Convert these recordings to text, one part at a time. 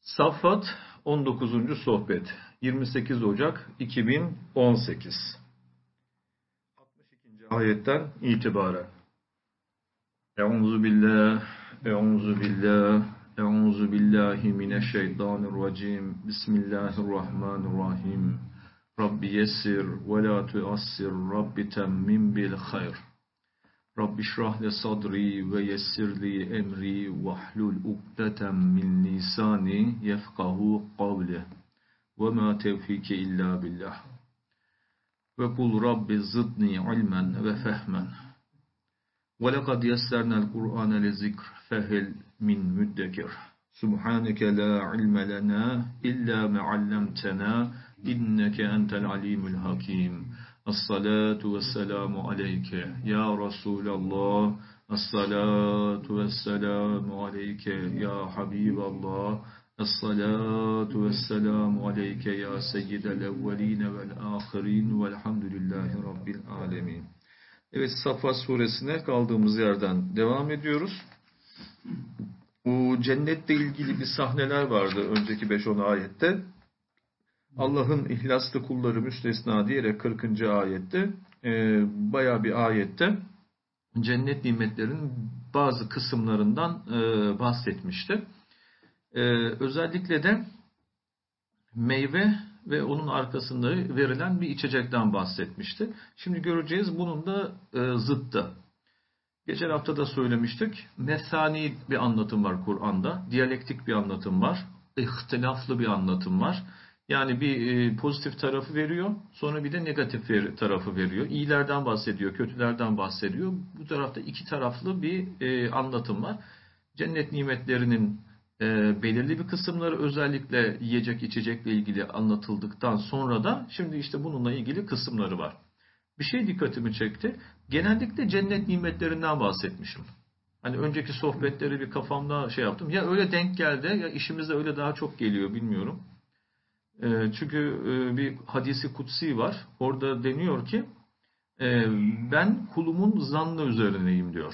Saffat 19. sohbet 28 Ocak 2018 62. ayetten itibaren Euzu billah Euzu billah Euzu billahi mineşşeytanirracim Bismillahirrahmanirrahim Rabbi yessir ve la tuassir Rabbi temmim bil hayr Rabbi şrah li sadri ve yessir li emri vahlul ukdeten min lisani yefkahu kavli ve ma tevfiki illa billah ve kul Rabbi zidni ilmen ve fehmen ve lekad yessernel Kur'ane li zikr fehel min müddekir Subhaneke la ilme lena illa meallemtena inneke entel alimul hakim As-salatu vesselamu aleyke ya Resulallah. As-salatu vesselamu aleyke ya Habiballah. As-salatu vesselamu aleyke ya seyyidel evveline vel ahirin velhamdülillahi rabbil alemin. Evet, Saffat suresine kaldığımız yerden devam ediyoruz. Bu cennetle ilgili bir sahneler vardı önceki 5-10 ayette. Allah'ın ihlaslı kulları müstesna diyerek 40. ayette bayağı bir ayette cennet nimetlerinin bazı kısımlarından bahsetmişti. Özellikle de meyve ve onun arkasında verilen bir içecekten bahsetmişti. Şimdi göreceğiz bunun da zıttı. Geçen hafta da söylemiştik. Mesani bir anlatım var Kur'an'da. Diyalektik bir anlatım var. İhtilaflı bir anlatım var. Yani bir pozitif tarafı veriyor, sonra bir de negatif tarafı veriyor. İyilerden bahsediyor, kötülerden bahsediyor. Bu tarafta iki taraflı bir anlatım var. Cennet nimetlerinin belirli bir kısımları özellikle yiyecek içecekle ilgili anlatıldıktan sonra da şimdi işte bununla ilgili kısımları var. Bir şey dikkatimi çekti. Genellikle cennet nimetlerinden bahsetmişim. Hani önceki sohbetleri bir kafamda şey yaptım. Ya öyle denk geldi ya işimizde öyle daha çok geliyor bilmiyorum. Çünkü bir hadisi kutsi var. Orada deniyor ki ben kulumun zannı üzerineyim diyor.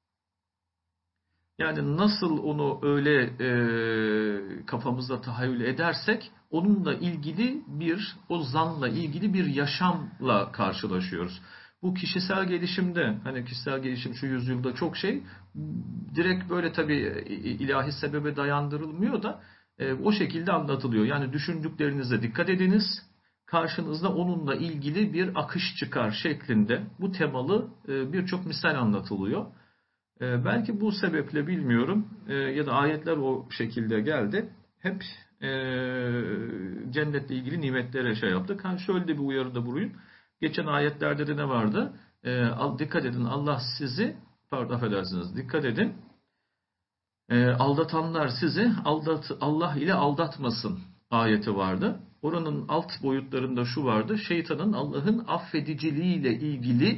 Yani nasıl onu öyle kafamızda tahayyül edersek onunla ilgili o zanla ilgili bir yaşamla karşılaşıyoruz. Bu kişisel gelişimde, hani kişisel gelişim şu yüzyılda çok direkt böyle tabii ilahi sebebe dayandırılmıyor da o şekilde anlatılıyor. Yani düşündüklerinize dikkat ediniz. Karşınızda onunla ilgili bir akış çıkar şeklinde bu temalı birçok misal anlatılıyor. Belki bu sebeple bilmiyorum ya da ayetler o şekilde geldi. Hep cennetle ilgili nimetlere şey yaptık. Şöyle de bir uyarıda bulunayım. Geçen ayetlerde de ne vardı? Dikkat edin Allah sizi, affedersiniz, dikkat edin. Aldatanlar sizi Allah ile aldatmasın ayeti vardı. Oranın alt boyutlarında şu vardı. Şeytanın Allah'ın affediciliğiyle ilgili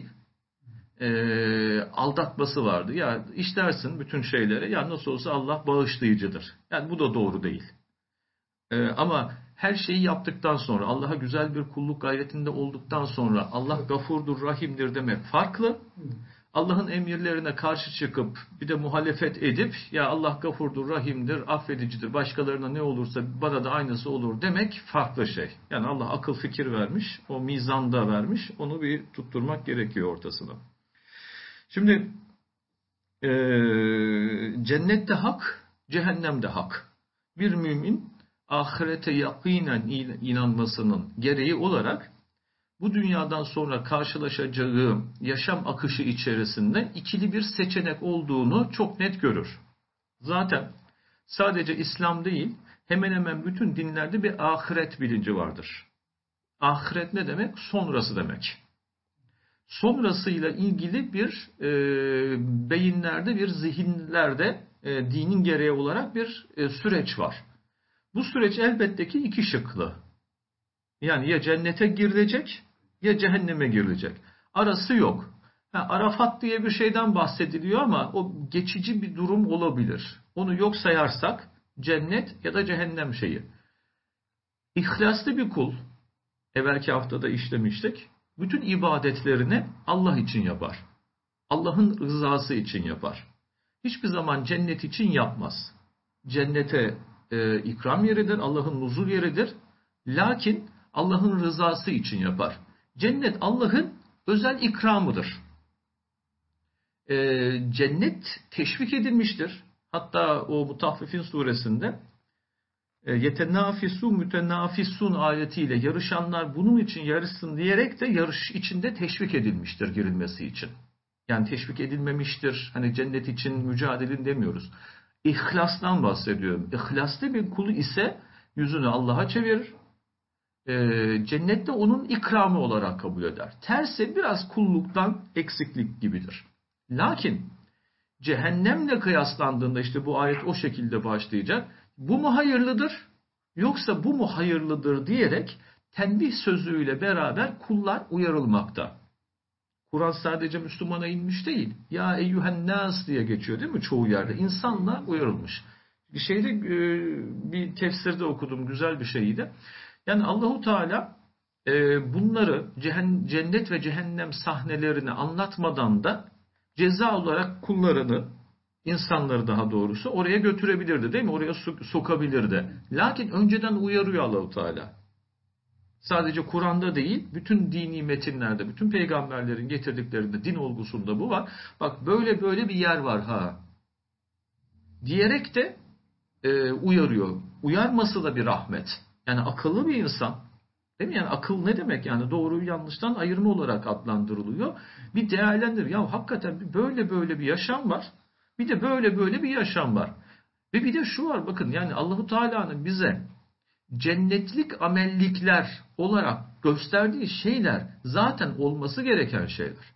aldatması vardı. Ya işlersin bütün şeylere. Ya nasıl olsa Allah bağışlayıcıdır. Yani bu da doğru değil. Ama her şeyi yaptıktan sonra Allah'a güzel bir kulluk gayretinde olduktan sonra Allah gafurdur, rahimdir demek farklı. Allah'ın emirlerine karşı çıkıp bir de muhalefet edip ya Allah gafurdur, rahimdir, affedicidir, başkalarına ne olursa bana da aynısı olur demek farklı şey. Yani Allah akıl fikir vermiş, o mizanda vermiş, onu bir tutturmak gerekiyor ortasına. Şimdi cennette hak, cehennemde hak. Bir mümin ahirete yakinen inanmasının gereği olarak bu dünyadan sonra karşılaşacağı yaşam akışı içerisinde ikili bir seçenek olduğunu çok net görür. Zaten sadece İslam değil, hemen hemen bütün dinlerde bir ahiret bilinci vardır. Ahiret ne demek? Sonrası demek. Sonrasıyla ilgili bir beyinlerde, bir zihinlerde dinin gereği olarak bir süreç var. Bu süreç elbette ki iki şıklı. Yani ya cennete girilecek ya cehenneme girilecek. Arası yok. Arafat diye bir şeyden bahsediliyor ama o geçici bir durum olabilir. Onu yok sayarsak cennet ya da cehennem şeyi. İhlaslı bir kul, evvelki haftada işlemiştik, bütün ibadetlerini Allah için yapar. Allah'ın rızası için yapar. Hiçbir zaman cennet için yapmaz. Cennete ikram yeridir, Allah'ın nuzul yeridir. Lakin Allah'ın rızası için yapar. Cennet Allah'ın özel ikramıdır. Cennet teşvik edilmiştir. Hatta o Mutaffifin suresinde yetenafisu mütenafisun ayetiyle yarışanlar bunun için yarışsın diyerek de yarış içinde teşvik edilmiştir girilmesi için. Yani teşvik edilmemiştir. Hani cennet için mücadelin demiyoruz. İhlastan bahsediyorum. İhlaslı bir kulu ise yüzünü Allah'a çevirir. Cennette onun ikramı olarak kabul eder. Tersi biraz kulluktan eksiklik gibidir. Lakin cehennemle kıyaslandığında işte bu ayet o şekilde başlayacak. Bu mu hayırlıdır yoksa bu mu hayırlıdır diyerek tenbih sözüyle beraber kullar uyarılmakta. Kur'an sadece Müslümana inmiş değil. Ya eyyühen nas diye geçiyor değil mi çoğu yerde? İnsanlar uyarılmış. Bir tefsirde okudum güzel bir şeydi. Yani Allahu Teala bunları cennet ve cehennem sahnelerini anlatmadan da ceza olarak kullarını, insanları daha doğrusu oraya götürebilirdi değil mi? Oraya sokabilirdi. Lakin önceden uyarıyor Allahu Teala. Sadece Kur'an'da değil, bütün dini metinlerde, bütün peygamberlerin getirdiklerinde din olgusunda bu var. Bak böyle bir yer var ha. Diyerek de uyarıyor. Uyarması da bir rahmet. Yani akıllı bir insan, değil mi? Yani akıl ne demek? Yani doğruyu yanlıştan ayırma olarak adlandırılıyor. Bir değerlendir. Ya hakikaten böyle bir yaşam var. Bir de böyle bir yaşam var. Ve bir de şu var bakın yani Allahu Teala'nın bize cennetlik amellikler olarak gösterdiği şeyler zaten olması gereken şeyler.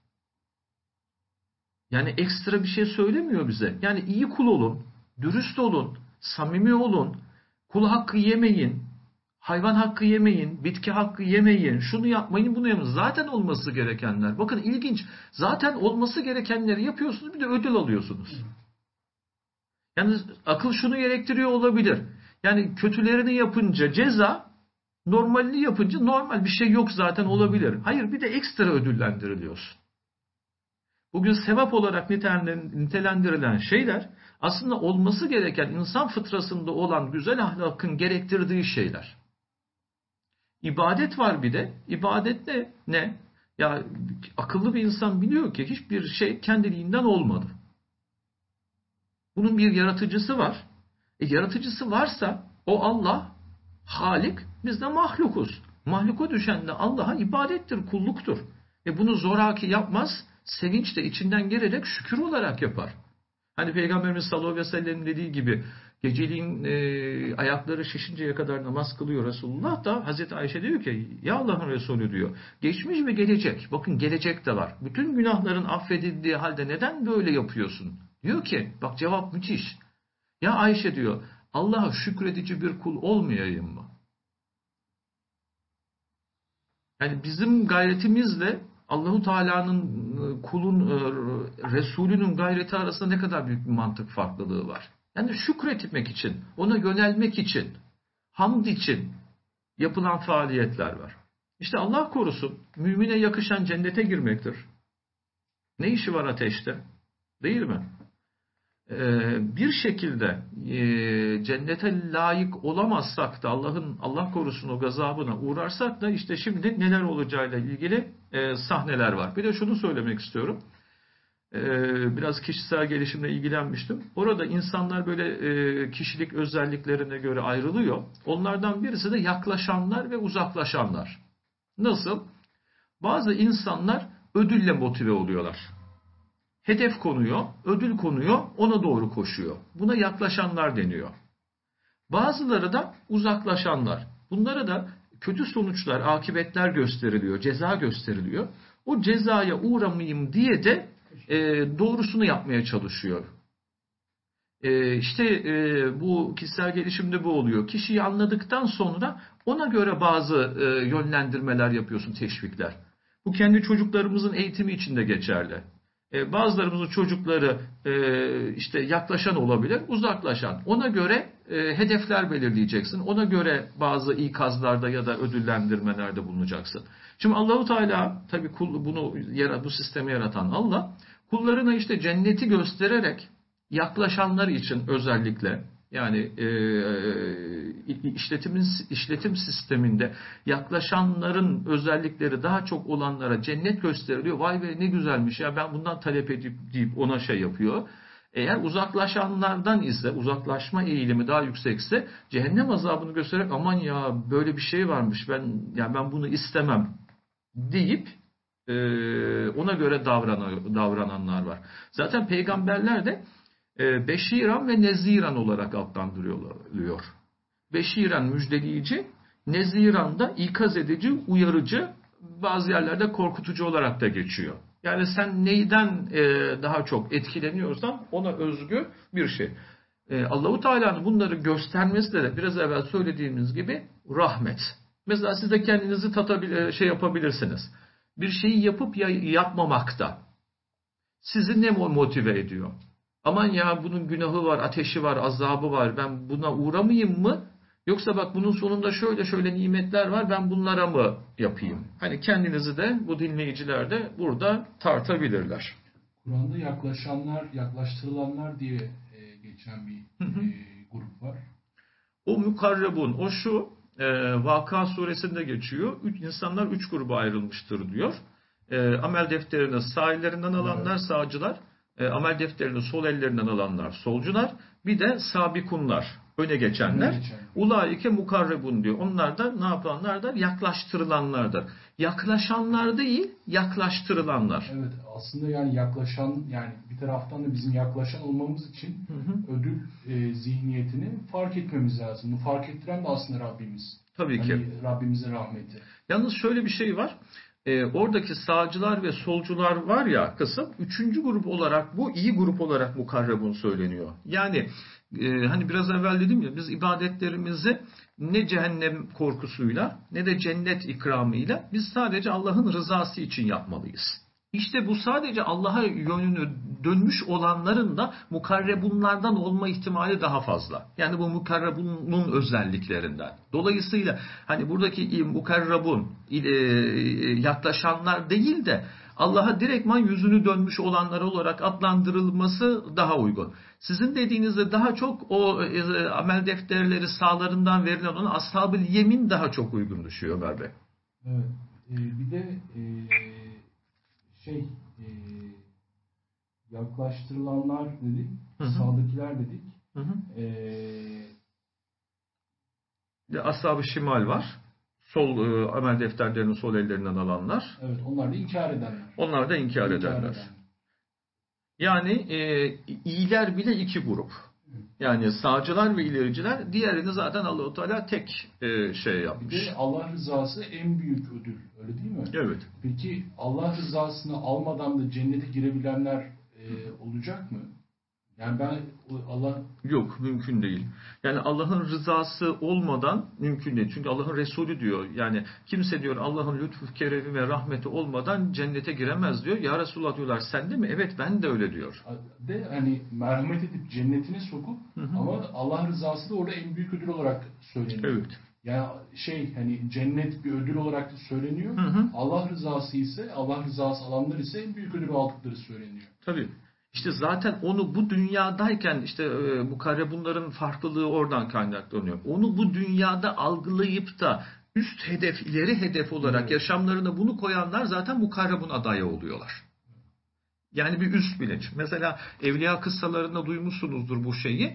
Yani ekstra bir şey söylemiyor bize. Yani iyi kul olun, dürüst olun, samimi olun, kul hakkı yemeyin, hayvan hakkı yemeyin, bitki hakkı yemeyin, şunu yapmayın, bunu yapmayın. Zaten olması gerekenler. Bakın ilginç. Zaten olması gerekenleri yapıyorsunuz bir de ödül alıyorsunuz. Yani akıl şunu gerektiriyor olabilir. Yani kötülerini yapınca ceza, normalini yapınca normal bir şey yok zaten olabilir. Hayır bir de ekstra ödüllendiriliyorsun. Bugün sevap olarak nitelendirilen şeyler aslında olması gereken insan fıtrasında olan güzel ahlakın gerektirdiği şeyler. İbadet var bir de. İbadet ne? Ya akıllı bir insan biliyor ki hiçbir şey kendiliğinden olmadı. Bunun bir yaratıcısı var. Yaratıcısı varsa o Allah, Halik, biz de mahlukuz. Mahluka düşen de Allah'a ibadettir, kulluktur. Bunu zoraki yapmaz, sevinç de içinden gelerek şükür olarak yapar. Hani Peygamberimiz sallallahu aleyhi ve sellem dediği gibi geceliğin ayakları şişinceye kadar namaz kılıyor Resulullah da Hazreti Ayşe diyor ki ya Allah'ın Resulü diyor geçmiş ve gelecek bakın gelecek de var. Bütün günahların affedildiği halde neden böyle yapıyorsun? Diyor ki bak cevap müthiş. Ya Ayşe diyor Allah'a şükredici bir kul olmayayım mı? Yani bizim gayretimizle Allahu Teala'nın kulun Resulünün gayreti arasında ne kadar büyük bir mantık farklılığı var. Yani şükretmek için, ona yönelmek için, hamd için yapılan faaliyetler var. İşte Allah korusun mümine yakışan cennete girmektir. Ne işi var ateşte? Değil mi? Bir şekilde cennete layık olamazsak da Allah korusun o gazabına uğrarsak da işte şimdi neler olacağıyla ilgili sahneler var. Bir de şunu söylemek istiyorum. Biraz kişisel gelişimle ilgilenmiştim. Orada insanlar böyle kişilik özelliklerine göre ayrılıyor. Onlardan birisi de yaklaşanlar ve uzaklaşanlar. Nasıl? Bazı insanlar ödülle motive oluyorlar. Hedef konuyor, ödül konuyor, ona doğru koşuyor. Buna yaklaşanlar deniyor. Bazıları da uzaklaşanlar. Bunlara da kötü sonuçlar, akıbetler gösteriliyor, ceza gösteriliyor. O cezaya uğramayayım diye de doğrusunu yapmaya çalışıyor. Bu kişisel gelişimde bu oluyor. Kişiyi anladıktan sonra ona göre bazı yönlendirmeler yapıyorsun, teşvikler. Bu kendi çocuklarımızın eğitimi için de geçerli. Bazılarımızın çocukları yaklaşan olabilir, uzaklaşan. Ona göre hedefler belirleyeceksin. Ona göre bazı ikazlarda ya da ödüllendirmelerde bulunacaksın. Şimdi Allahu Teala tabii bu sistemi yaratan Allah kullarına cenneti göstererek yaklaşanlar için özellikle Yani işletim sisteminde yaklaşanların özellikleri daha çok olanlara cennet gösteriliyor. Vay be ne güzelmiş ya, ben bundan talep edip deyip ona şey yapıyor. Eğer uzaklaşanlardan ise, uzaklaşma eğilimi daha yüksekse, cehennem azabını göstererek aman ya böyle bir şey varmış, ben bunu istemem deyip ona göre davrananlar var. Zaten peygamberler de Beşiran ve Neziran olarak adlandırılıyor. Beşiran müjdeleyici, Neziran da ikaz edici, uyarıcı, bazı yerlerde korkutucu olarak da geçiyor. Yani sen neyden daha çok etkileniyorsan ona özgü bir şey. Allahu Teala'nın bunları göstermesi de biraz evvel söylediğimiz gibi rahmet. Mesela siz de kendinizi yapabilirsiniz. Bir şeyi yapıp yapmamakta sizi ne motive ediyor? Aman ya bunun günahı var, ateşi var, azabı var. Ben buna uğramayayım mı? Yoksa bak bunun sonunda şöyle şöyle nimetler var, ben bunlara mı yapayım? Hani kendinizi de bu dinleyiciler de burada tartabilirler. Kur'an'da yaklaşanlar, yaklaştırılanlar diye geçen bir grup var. O mukarrebun, o şu Vaka suresinde geçiyor. İnsanlar 3 gruba ayrılmıştır diyor. Amel defterini sağ ellerinden alanlar, evet, sağcılar. Amel defterini sol ellerinden alanlar, solcular. Bir de sabikunlar, öne geçenler. Ulaike mukarrebun diyor. Onlar da ne yapanlardır? Yaklaştırılanlardır. Yaklaşanlar değil, yaklaştırılanlar. Evet, aslında yani yaklaşan, yani bir taraftan da bizim yaklaşan olmamız için ödül zihniyetini fark etmemiz lazım. Bu fark ettiren de aslında Rabbimiz. Tabii ki. Rabbimizin rahmeti. Yalnız şöyle bir şey var. Oradaki sağcılar ve solcular var ya kısım, 3. grup olarak, bu iyi grup olarak mukarrebun söyleniyor. Yani hani biraz evvel dedim ya, biz ibadetlerimizi ne cehennem korkusuyla ne de cennet ikramıyla, biz sadece Allah'ın rızası için yapmalıyız. İşte bu sadece Allah'a yönünü dönmüş olanların da mukarrebunlardan olma ihtimali daha fazla. Yani bu mukarrebunun özelliklerinden. Dolayısıyla hani buradaki mukarrebun yaklaşanlar değil de Allah'a direktman yüzünü dönmüş olanlar olarak adlandırılması daha uygun. Sizin dediğinizde daha çok o amel defterleri sağlarından verilen olan ashab-ı yemin daha çok uygun düşüyor Ömer Bey. Evet. Bir de yaklaştırılanlar dedik, sağdakiler dedik. Ashab-ı şimal var. Sol amel defterlerini sol ellerinden alanlar. Evet, onlar da inkar edenler. Onlar da inkar edenler. Yani iyiler bile 2 grup. Yani sağcılar ve ilericiler, diğerini zaten Allah-u Teala tek yapmış. Bir de Allah rızası en büyük ödül, öyle değil mi? Evet. Peki Allah rızasını almadan da cennete girebilenler olacak mı? Yani Yok, mümkün değil. Yani Allah'ın rızası olmadan mümkün değil. Çünkü Allah'ın Resulü diyor. Yani kimse diyor Allah'ın lütfu, keremi ve rahmeti olmadan cennete giremez diyor. Ya Resulullah diyorlar, sen de mi? Evet, ben de öyle diyor. De hani merhamet edip cennetine sokup ama Allah rızası da orada en büyük ödül olarak söyleniyor. Evet. Yani hani cennet bir ödül olarak da söyleniyor. Allah rızası ise, Allah rızası alanlar ise en büyük ödülü aldıkları söyleniyor. Tabii. İşte zaten onu bu dünyadayken mukarrebunların farklılığı oradan kaynaklanıyor. Onu bu dünyada algılayıp da üst hedef, ileri hedef olarak yaşamlarına bunu koyanlar zaten mukarrebun adayı oluyorlar. Yani bir üst bilinç. Mesela Evliya kıssalarında duymuşsunuzdur bu şeyi.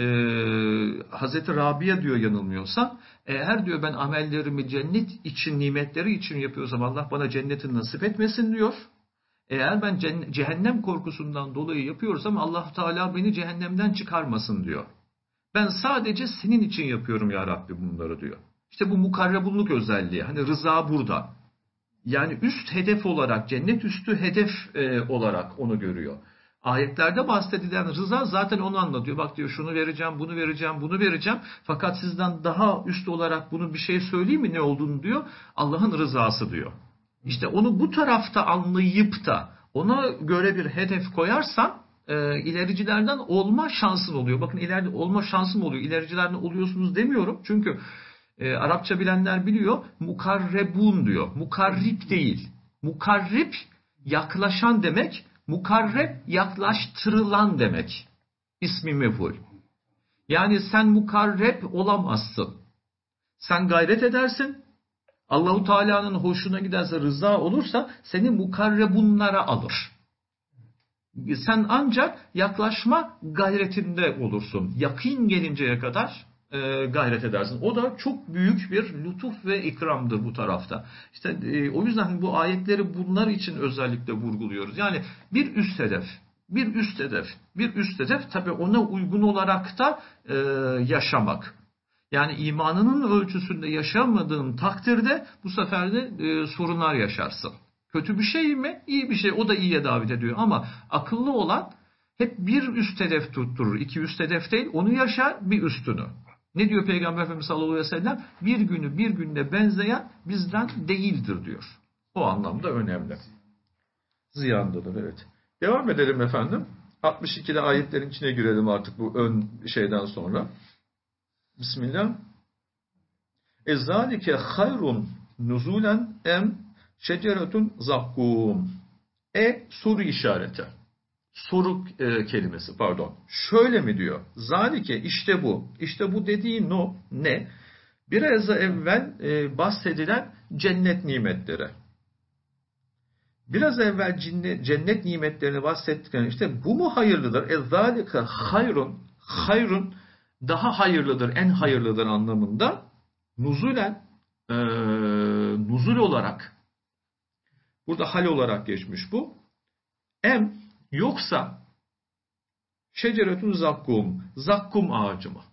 Hazreti Rabia diyor yanılmıyorsam, eğer diyor ben amellerimi cennet için, nimetleri için yapıyorsam Allah bana cenneti nasip etmesin diyor. Eğer ben cehennem korkusundan dolayı yapıyorsam Allah Teala beni cehennemden çıkarmasın diyor. Ben sadece senin için yapıyorum ya Rabbi bunları diyor. İşte bu mukarrebunluk özelliği. Hani rıza burada. Yani üst hedef olarak, cennet üstü hedef olarak onu görüyor. Ayetlerde bahsedilen rıza zaten onu anlatıyor. Bak diyor, şunu vereceğim, bunu vereceğim, bunu vereceğim. Fakat sizden daha üst olarak bunu bir şey söyleyeyim mi ne olduğunu diyor. Allah'ın rızası diyor. İşte onu bu tarafta anlayıp da ona göre bir hedef koyarsan ilericilerden olma şansın oluyor. Bakın, ileride olma şansım oluyor. İlericilerden oluyorsunuz demiyorum. Çünkü Arapça bilenler biliyor. Mukarrebun diyor. Mukarrib değil. Mukarrib yaklaşan demek. Mukarreb yaklaştırılan demek. İsmi mef'ul. Yani sen mukarreb olamazsın. Sen gayret edersin. Allahu Teala'nın hoşuna giderse, rıza olursa seni mukarrebunlara alır. Sen ancak yaklaşma gayretinde olursun. Yakîn gelinceye kadar gayret edersin. O da çok büyük bir lütuf ve ikramdır bu tarafta. İşte o yüzden bu ayetleri bunlar için özellikle vurguluyoruz. Yani bir üst hedef, bir üst hedef, bir üst hedef, tabii ona uygun olarak da yaşamak. Yani imanının ölçüsünde yaşamadığın takdirde bu sefer de sorunlar yaşarsın. Kötü bir şey mi? İyi bir şey. O da iyiye davet ediyor. Ama akıllı olan hep bir üst hedef tutturur. İki üst hedef değil. Onu yaşar, bir üstünü. Ne diyor Peygamber Efendimiz sallallahu aleyhi ve sellem? Bir günü bir günde benzeyen bizden değildir diyor. O anlamda önemli. Ziyandadır, evet. Devam edelim efendim. 62'de ayetlerin içine girelim artık bu ön şeyden sonra. Bismillah. Ezzalike hayrun nuzulen em şeceretun zakkum. Soru işareti. Soru kelimesi, pardon. Şöyle mi diyor? Zalike, işte bu. İşte bu dediği ne? Biraz evvel bahsedilen cennet nimetleri. Biraz evvel cennet nimetlerini bahsettikten işte bu mu hayırlıdır? Ezzalike hayrun daha hayırlıdır, en hayırlıdır anlamında. Nuzulen, nuzul olarak, burada hal olarak geçmiş bu. Yoksa şeceretun zakkum, zakkum ağacı mı?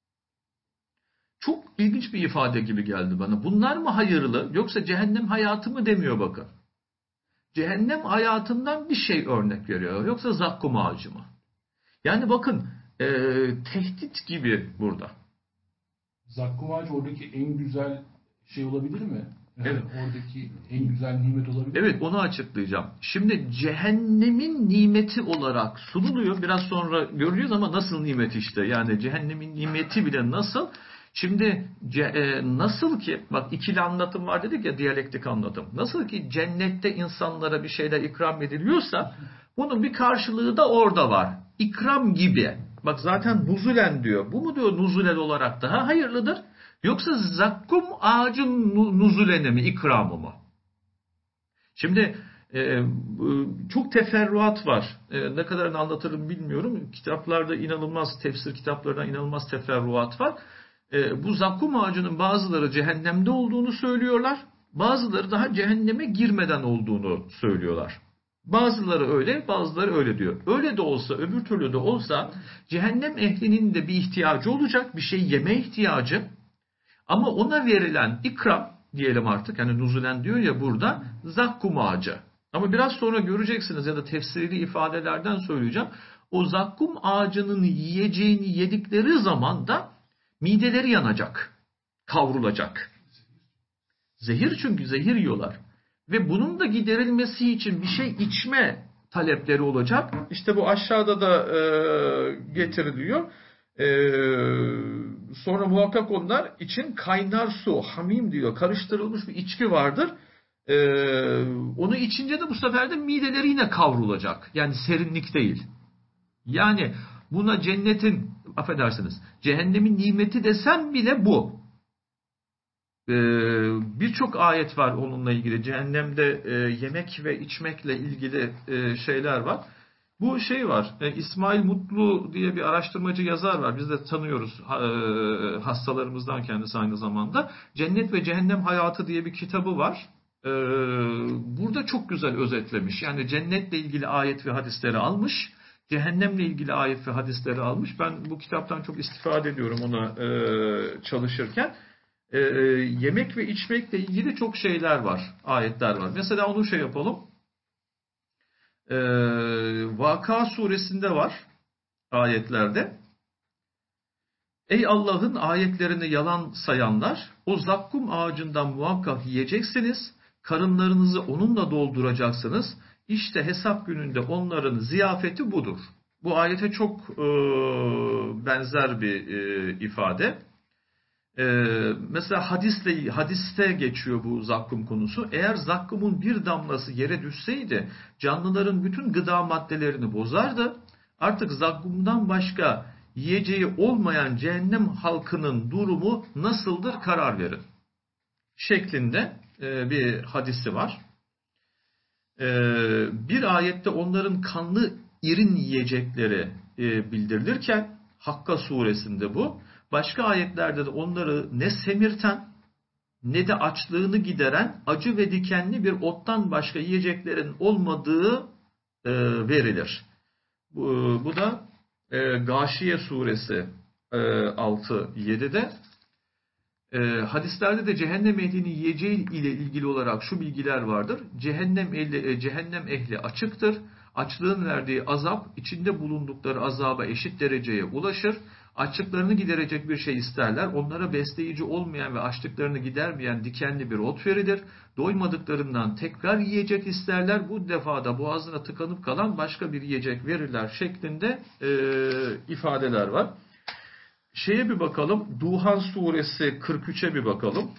Çok ilginç bir ifade gibi geldi bana. Bunlar mı hayırlı yoksa cehennem hayatı mı demiyor bakın. Cehennem hayatından bir şey örnek veriyor. Yoksa zakkum ağacı mı? Yani bakın tehdit gibi burada. Zakkum ağacı oradaki en güzel şey olabilir mi? Evet. Oradaki en güzel nimet olabilir mi? Evet, onu açıklayacağım. Şimdi cehennemin nimeti olarak sunuluyor. Biraz sonra göreceğiz ama nasıl nimet işte. Yani cehennemin nimeti bile nasıl? Şimdi nasıl ki, bak ikili anlatım var dedik ya, diyalektik anlatım. Nasıl ki cennette insanlara bir şeyler ikram ediliyorsa bunun bir karşılığı da orada var. İkram gibi. Bak zaten nuzulen diyor. Bu mu diyor nuzulen olarak daha hayırlıdır? Yoksa zakkum ağacın nuzuleni mi, ikramı mı? Şimdi çok teferruat var. Ne kadarını anlatırım bilmiyorum. Kitaplarda inanılmaz, tefsir kitaplarında inanılmaz teferruat var. Bu zakkum ağacının bazıları cehennemde olduğunu söylüyorlar. Bazıları daha cehenneme girmeden olduğunu söylüyorlar. Bazıları öyle, bazıları öyle diyor. Öyle de olsa, öbür türlü de olsa cehennem ehlinin de bir ihtiyacı olacak. Bir şey yeme ihtiyacı. Ama ona verilen ikram diyelim artık, yani nuzulen diyor ya burada, zakkum ağacı. Ama biraz sonra göreceksiniz ya da tefsiri ifadelerden söyleyeceğim. O zakkum ağacının yiyeceğini yedikleri zaman da mideleri yanacak, kavrulacak. Zehir, çünkü zehir yiyorlar. Ve bunun da giderilmesi için bir şey içme talepleri olacak. İşte bu aşağıda da getiriliyor. Sonra muhakkak onlar için kaynar su, hamim diyor, karıştırılmış bir içki vardır. Onu içince de bu sefer de mideleri yine kavrulacak. Yani serinlik değil. Yani buna cennetin, affedersiniz, cehennemin nimeti desem bile bu. Birçok ayet var onunla ilgili. Cehennemde yemek ve içmekle ilgili şeyler var. Bu şey var. İsmail Mutlu diye bir araştırmacı yazar var. Biz de tanıyoruz hastalarımızdan kendisi aynı zamanda. Cennet ve Cehennem Hayatı diye bir kitabı var. Burada çok güzel özetlemiş. Yani cennetle ilgili ayet ve hadisleri almış. Cehennemle ilgili ayet ve hadisleri almış. Ben bu kitaptan çok istifade ediyorum ona çalışırken. Yemek ve içmekle ilgili çok şeyler var. Ayetler var. Mesela onu şey yapalım. Vaka suresinde var ayetlerde. Ey Allah'ın ayetlerini yalan sayanlar, o zakkum ağacından muhakkak yiyeceksiniz, karınlarınızı onunla dolduracaksınız. İşte hesap gününde onların ziyafeti budur. Bu ayete çok benzer bir ifade. Mesela hadiste geçiyor bu zakkum konusu. Eğer zakkumun bir damlası yere düşseydi canlıların bütün gıda maddelerini bozardı. Artık zakkumdan başka yiyeceği olmayan cehennem halkının durumu nasıldır karar verin. Şeklinde bir hadisi var. Bir ayette onların kanlı irin yiyecekleri bildirilirken Hakka suresinde bu. Başka ayetlerde de onları ne semirten ne de açlığını gideren acı ve dikenli bir ottan başka yiyeceklerin olmadığı verilir. Bu da Gâşiye suresi 6-7'de. Hadislerde de cehennem ehlinin yiyeceği ile ilgili olarak şu bilgiler vardır. Cehennem ehli açıktır. Açlığın verdiği azap içinde bulundukları azaba eşit dereceye ulaşır. Açlıklarını giderecek bir şey isterler. Onlara besleyici olmayan ve açlıklarını gidermeyen dikenli bir ot verilir. Doymadıklarından tekrar yiyecek isterler. Bu defa da boğazına tıkanıp kalan başka bir yiyecek verirler şeklinde ifadeler var. Şeye bir bakalım. Duhan suresi 43'e bir bakalım.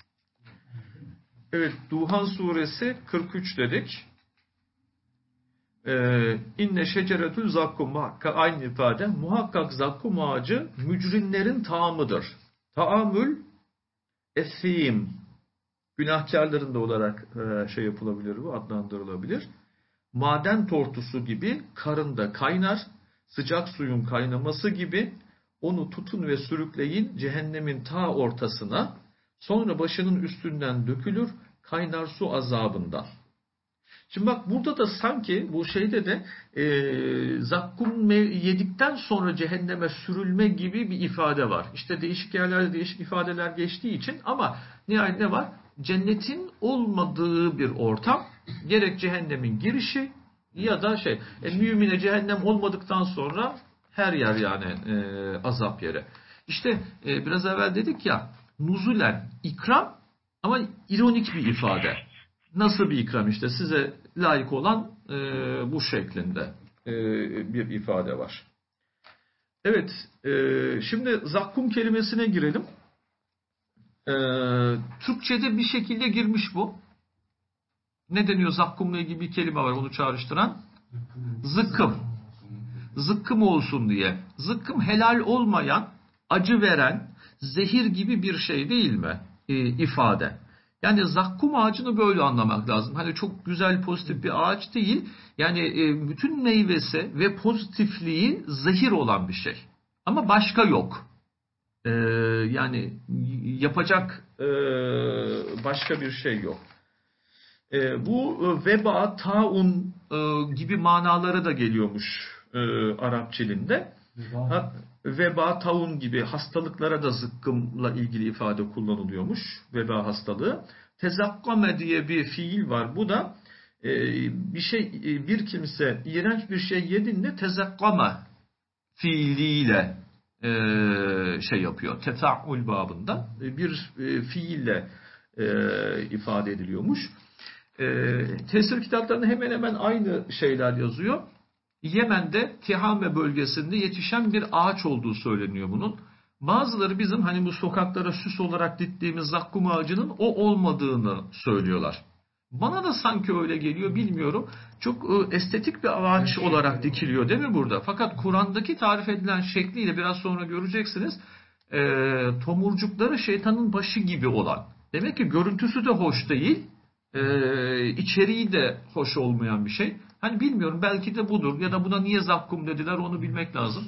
Evet, Duhan suresi 43 dedik. İnne şeceretül zakkum, aynı ifade. Muhakkak zakkum ağacı mücrimlerin taamıdır. Taamül esim, günahkarların da olarak şey yapılabilir, bu adlandırılabilir. Maden tortusu gibi karında kaynar, sıcak suyun kaynaması gibi onu tutun ve sürükleyin cehennemin ta ortasına, sonra başının üstünden dökülür kaynar su azabından. Şimdi bak, burada da sanki bu şeyde de zakkum yedikten sonra cehenneme sürülme gibi bir ifade var. İşte değişik yerlerde değişik ifadeler geçtiği için, ama nihayet ne var? Cennetin olmadığı bir ortam, gerek cehennemin girişi ya da mümine cehennem olmadıktan sonra her yer yani azap yeri. İşte biraz evvel dedik ya, nuzulen ikram, ama ironik bir ifade. Nasıl bir ikram? İşte size layık olan bu şeklinde bir ifade var. Evet, şimdi zakkum kelimesine girelim. Türkçe'de bir şekilde girmiş bu. Ne deniyor? Zakkumla ilgili bir kelime var onu çağrıştıran. Zıkkım. Zıkkım olsun diye. Zıkkım helal olmayan, acı veren, zehir gibi bir şey değil mi? İfade. Yani zakkum ağacını böyle anlamak lazım. Hani çok güzel, pozitif bir ağaç değil. Yani bütün meyvesi ve pozitifliği zehir olan bir şey. Ama başka yok. Yani yapacak başka bir şey yok. Bu veba, taun gibi manaları da geliyormuş Arap dilinde. Veba, taun gibi hastalıklara da zıkkımla ilgili ifade kullanılıyormuş. Veba hastalığı. Tezakkame diye bir fiil var. Bu da bir kimse iğrenç bir şey yediğinde tezakkame fiiliyle yapıyor. Teta'ul babında bir fiille ifade ediliyormuş. Tefsir kitaplarında hemen hemen aynı şeyler yazıyor. Yemen'de Tihame bölgesinde yetişen bir ağaç olduğu söyleniyor bunun. Bazıları bizim hani bu sokaklara süs olarak diktiğimiz zakkum ağacının o olmadığını söylüyorlar. Bana da sanki öyle geliyor, bilmiyorum. Çok estetik bir ağaç olarak dikiliyor değil mi burada? Fakat Kur'an'daki tarif edilen şekliyle biraz sonra göreceksiniz. Tomurcukları şeytanın başı gibi olan. Demek ki görüntüsü de hoş değil. İçeriği de hoş olmayan bir şey. Hani bilmiyorum, belki de budur ya da buna niye zakkum dediler onu bilmek lazım.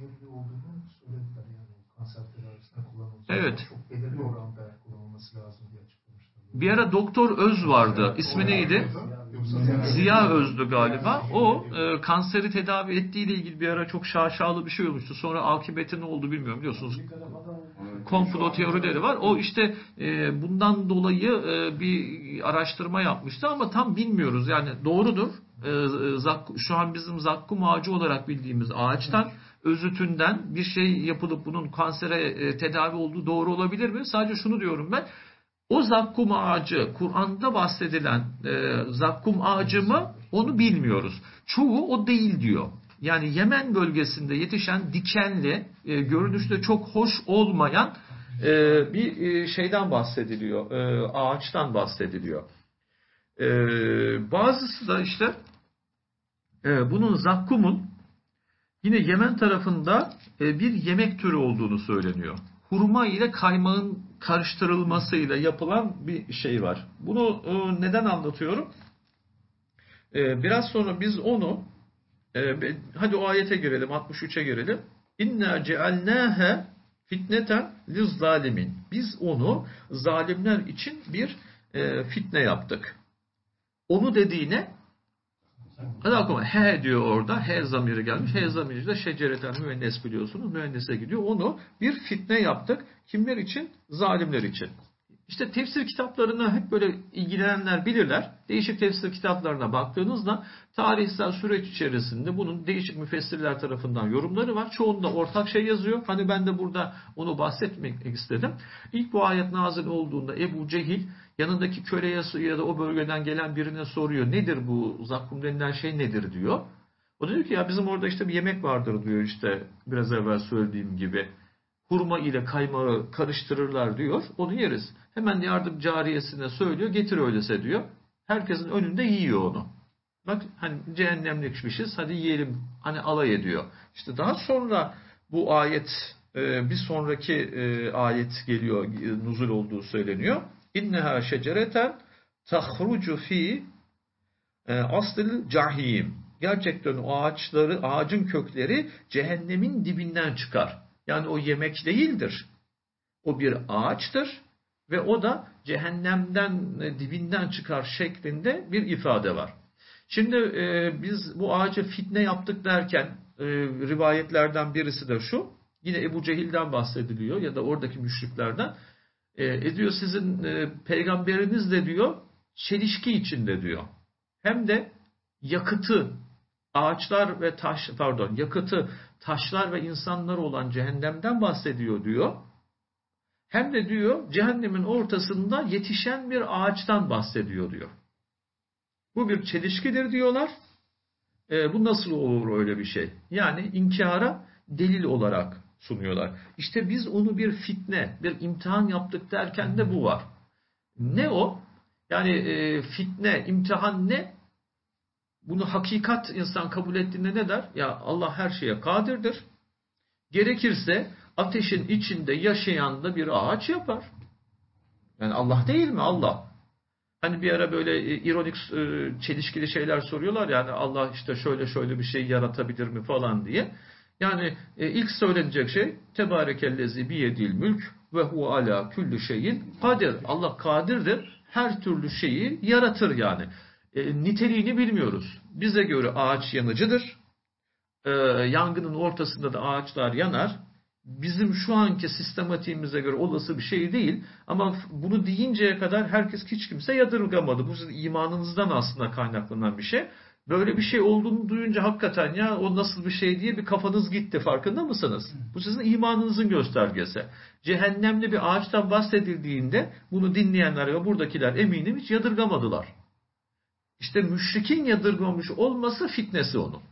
Evet. Çok belirli oranda kullanılması lazım diye açıklamışlar. Bir ara Doktor Öz vardı. İsmi neydi? Ziya Öz'dü galiba. O kanseri tedavi ettiğiyle ilgili bir ara çok şaşalı bir şey olmuştu. Sonra akıbeti ne oldu bilmiyorum, biliyorsunuz. Komplo teorileri var. O işte bundan dolayı bir araştırma yapmıştı ama tam bilmiyoruz. Yani doğrudur. Şu an bizim zakkum ağacı olarak bildiğimiz ağaçtan, özütünden bir şey yapılıp bunun kansere tedavi olduğu doğru olabilir mi? Sadece şunu diyorum ben. O zakkum ağacı, Kur'an'da bahsedilen zakkum ağacı mı? Onu bilmiyoruz. Çoğu o değil diyor. Yani Yemen bölgesinde yetişen dikenli, görünüşte çok hoş olmayan bir şeyden bahsediliyor. Ağaçtan bahsediliyor. Bazısı da işte bunun zakkumun Yine Yemen tarafında bir yemek türü olduğunu söyleniyor. Hurma ile kaymağın karıştırılmasıyla yapılan bir şey var. Bunu neden anlatıyorum? Biraz sonra biz onu hadi o ayete girelim, 63'e girelim. İnna cealnâhe fitneten lizzalimin. Biz onu zalimler için bir fitne yaptık. Onu dediğine hadi aklıma he diyor orada. He zamiri gelmiş. He zamiri de şecereten müennes biliyorsunuz. Müennese gidiyor. Onu bir fitne yaptık. Kimler için? Zalimler için. İşte tefsir kitaplarına hep böyle ilgilenenler bilirler. Değişik tefsir kitaplarına baktığınızda tarihsel süreç içerisinde bunun değişik müfessirler tarafından yorumları var. Çoğunda ortak şey yazıyor. Hani ben de burada onu bahsetmek istedim. İlk bu ayet nazil olduğunda Ebu Cehil yanındaki köleye ya da o bölgeden gelen birine soruyor. Nedir bu zakkum denilen şey nedir diyor. O diyor ki ya bizim orada işte bir yemek vardır diyor işte biraz evvel söylediğim gibi. Hurma ile kaymağı karıştırırlar diyor. Onu yeriz. Hemen yardım cariyesine söylüyor. Getir öylese diyor. Herkesin önünde yiyor onu. Bak hani cehennemlikmişiz. Hadi yiyelim. Hani alay ediyor. İşte daha sonra bu ayet bir sonraki ayet geliyor. Nuzul olduğu söyleniyor. İnneha şecereten tahrucu fi aslil cahim. Gerçekten o ağacın kökleri cehennemin dibinden çıkar. Yani o yemek değildir. O bir ağaçtır ve o da cehennemden dibinden çıkar şeklinde bir ifade var. Şimdi biz bu ağaca fitne yaptık derken rivayetlerden birisi de şu. Yine Ebu Cehil'den bahsediliyor ya da oradaki müşriklerden. Diyor sizin peygamberiniz de diyor çelişki içinde diyor. Hem de yakıtı taşlar ve insanlar olan cehennemden bahsediyor diyor. Hem de diyor cehennemin ortasında yetişen bir ağaçtan bahsediyor diyor. Bu bir çelişkidir diyorlar. Bu nasıl olur öyle bir şey? Yani inkara delil olarak sunuyorlar. İşte biz onu bir fitne, bir imtihan yaptık derken de bu var. Ne o? Yani fitne, imtihan ne? Bunu hakikat insan kabul ettiğinde ne der? Ya Allah her şeye kadirdir. Gerekirse ateşin içinde yaşayan da bir ağaç yapar. Yani Allah değil mi? Allah. Hani bir ara böyle ironik, çelişkili şeyler soruyorlar. Yani Allah işte şöyle bir şey yaratabilir mi falan diye. Yani ilk söylenecek şey Tebarekellezi biyedil mülk ve hu ala kulli şeyin kadir. Allah kadirdir. Her türlü şeyi yaratır yani. Niteliğini bilmiyoruz. Bize göre ağaç yanıcıdır. Yangının ortasında da ağaçlar yanar. Bizim şu anki sistematiğimize göre olası bir şey değil. Ama bunu deyinceye kadar hiç kimse yadırgamadı. Bu sizin imanınızdan aslında kaynaklanan bir şey. Böyle bir şey olduğunu duyunca hakikaten ya o nasıl bir şey diye bir kafanız gitti. Farkında mısınız? Bu sizin imanınızın göstergesi. Cehennemli bir ağaçtan bahsedildiğinde bunu dinleyenler ve buradakiler eminim hiç yadırgamadılar. İşte müşrikin yadırgamış olması fitnesi onun.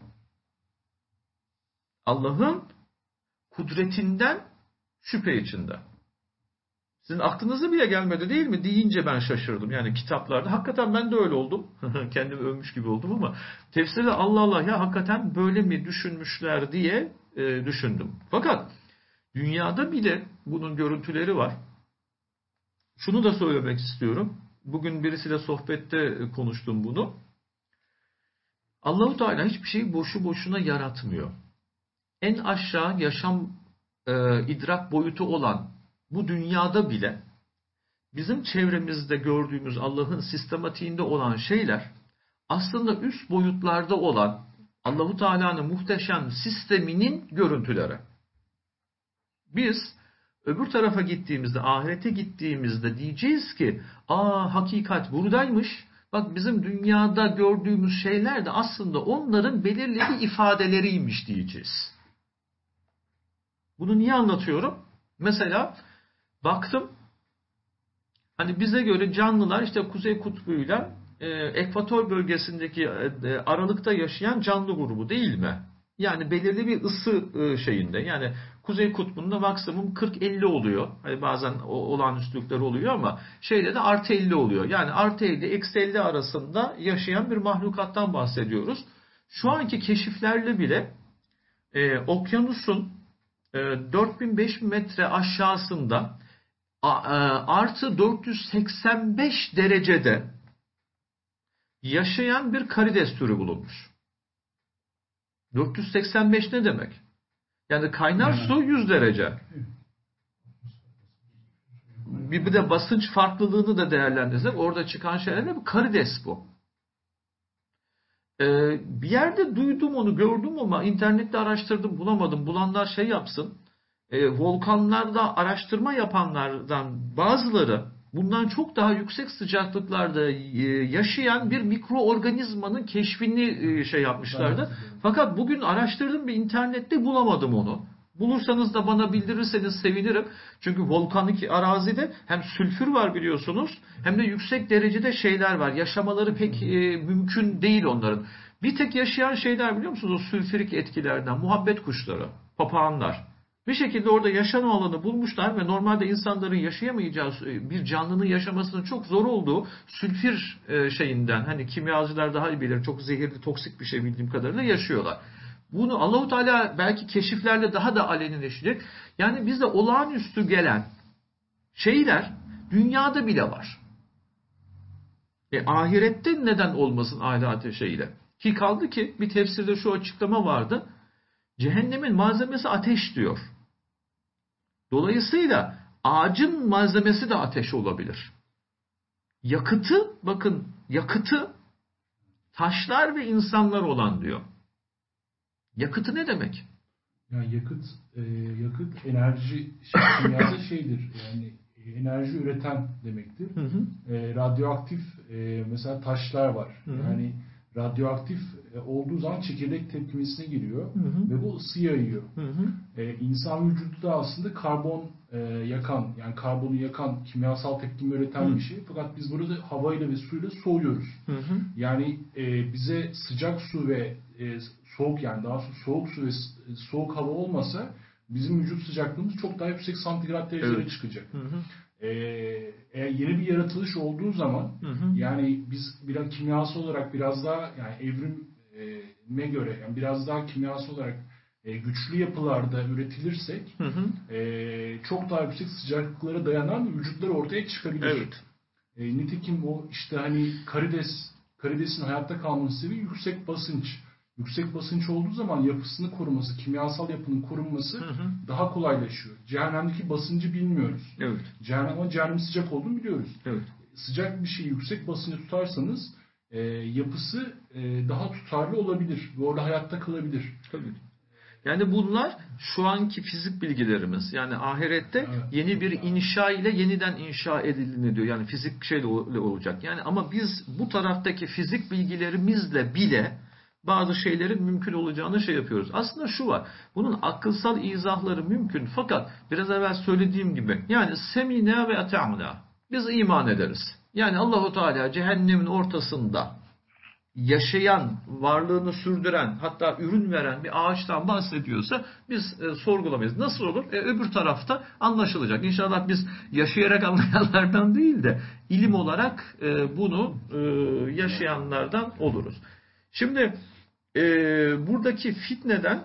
Allah'ın kudretinden şüphe içinde. Sizin aklınıza bile gelmedi değil mi? Deyince ben şaşırdım. Yani kitaplarda. Hakikaten ben de öyle oldum. Kendimi övmüş gibi oldum ama tefsirde Allah Allah ya hakikaten böyle mi düşünmüşler diye düşündüm. Fakat dünyada bile bunun görüntüleri var. Şunu da söylemek istiyorum. Bugün birisiyle sohbette konuştum bunu. Allah-u Teala hiçbir şeyi boşu boşuna yaratmıyor. En aşağı yaşam idrak boyutu olan bu dünyada bile bizim çevremizde gördüğümüz Allah'ın sistematiğinde olan şeyler aslında üst boyutlarda olan Allah-u Teala'nın muhteşem sisteminin görüntüleri. Biz öbür tarafa gittiğimizde, ahirete gittiğimizde diyeceğiz ki hakikat buradaymış. Bak bizim dünyada gördüğümüz şeyler de aslında onların belirli bir ifadeleriymiş diyeceğiz. Bunu niye anlatıyorum? Mesela baktım hani bize göre canlılar işte Kuzey Kutbu'yla Ekvator bölgesindeki aralıkta yaşayan canlı grubu değil mi? Yani belirli bir ısı şeyinde. Yani Kuzey Kutbu'nda maksimum 40-50 oluyor. Hani bazen olağanüstülükler oluyor ama şeyde de artı 50 oluyor. Yani artı 50 eksi 50 arasında yaşayan bir mahlukattan bahsediyoruz. Şu anki keşiflerle bile okyanusun 4000-5000 metre aşağısında artı 485 derecede yaşayan bir karides türü bulunmuş. 485 ne demek? Yani kaynar su 100 derece. Bir de basınç farklılığını da değerlendirsek orada çıkan şeyler ne? Karides bu. Bir yerde duydum onu, gördüm ama internette araştırdım, bulamadım. Bulanlar şey yapsın. Volkanlarda araştırma yapanlardan bazıları bundan çok daha yüksek sıcaklıklarda yaşayan bir mikroorganizmanın keşfini şey yapmışlardı. Fakat bugün araştırdım bir internette bulamadım onu. Bulursanız da bana bildirirseniz sevinirim. Çünkü volkanik arazide hem sülfür var biliyorsunuz hem de yüksek derecede şeyler var. Yaşamaları pek mümkün değil onların. Bir tek yaşayan şeyler biliyor musunuz? O sülfürik etkilerden muhabbet kuşları, papağanlar. Bir şekilde orada yaşam alanı bulmuşlar ve normalde insanların yaşayamayacağı bir canlının yaşamasının çok zor olduğu sülfür şeyinden hani kimyacılar daha iyi bilir çok zehirli toksik bir şey bildiğim kadarıyla yaşıyorlar. Bunu Allahu Teala belki keşiflerle daha da alenileştirecek. Yani bizde olağanüstü gelen şeyler dünyada bile var. Ahirette neden olmasın ahiret şeyle? Ki kaldı ki bir tefsirde şu açıklama vardı. Cehennemin malzemesi ateş diyor. Dolayısıyla ağacın malzemesi de ateş olabilir. Yakıtı, bakın yakıtı taşlar ve insanlar olan diyor. Yakıtı ne demek? Ya yakıt enerji kimyada şeydir. Yani enerji üreten demektir. Hı hı. Radyoaktif mesela taşlar var. Hı hı. Yani radyoaktif olduğu zaman çekirdek tepkimesine giriyor Hı hı. ve bu ısı yayıyor. Hı hı. İnsan vücudu da aslında karbon yakan, yani karbonu yakan kimyasal tepkime üreten bir şey. Fakat biz burada havayla ve suyla soğuyoruz. Hı hı. Yani bize sıcak su ve soğuk yani daha soğuk su ve soğuk hava olmasa bizim vücut sıcaklığımız çok daha yüksek santigrat derecelere çıkacak. Hı hı. Eğer yeni bir yaratılış olduğu zaman Hı hı. yani biz biraz kimyasal olarak biraz daha yani evrime göre yani biraz daha kimyasal olarak güçlü yapılarda üretilirsek Hı hı. çok daha yüksek sıcaklıklara dayanan vücutlar ortaya çıkabilir. Evet. Nitekim o işte hani karidesin hayatta kalması sebebi yüksek basınç. Yüksek basınç olduğu zaman yapısını koruması, kimyasal yapının korunması daha kolaylaşıyor. Cehennemdeki basıncı bilmiyoruz. Evet. Cehennem sıcak olduğunu biliyoruz. Evet. Sıcak bir şeyi yüksek basınca tutarsanız yapısı daha tutarlı olabilir ve orada hayatta kalabilir. Tabii. Yani bunlar şu anki fizik bilgilerimiz. Yani ahirette yeni bir inşa ile yeniden inşa edildiğini diyor. Yani fizik şeyle olacak. Yani ama biz bu taraftaki fizik bilgilerimizle bile bazı şeylerin mümkün olacağını şey yapıyoruz. Aslında şu var. Bunun akılsal izahları mümkün. Fakat biraz evvel söylediğim gibi yani semina ve ata'na. Biz iman ederiz. Yani Allahu Teala cehennemin ortasında yaşayan, varlığını sürdüren, hatta ürün veren bir ağaçtan bahsediyorsa biz sorgulamayız. Nasıl olur? Öbür tarafta anlaşılacak. İnşallah biz yaşayarak anlayanlardan değil de ilim olarak bunu yaşayanlardan oluruz. Şimdi buradaki fitneden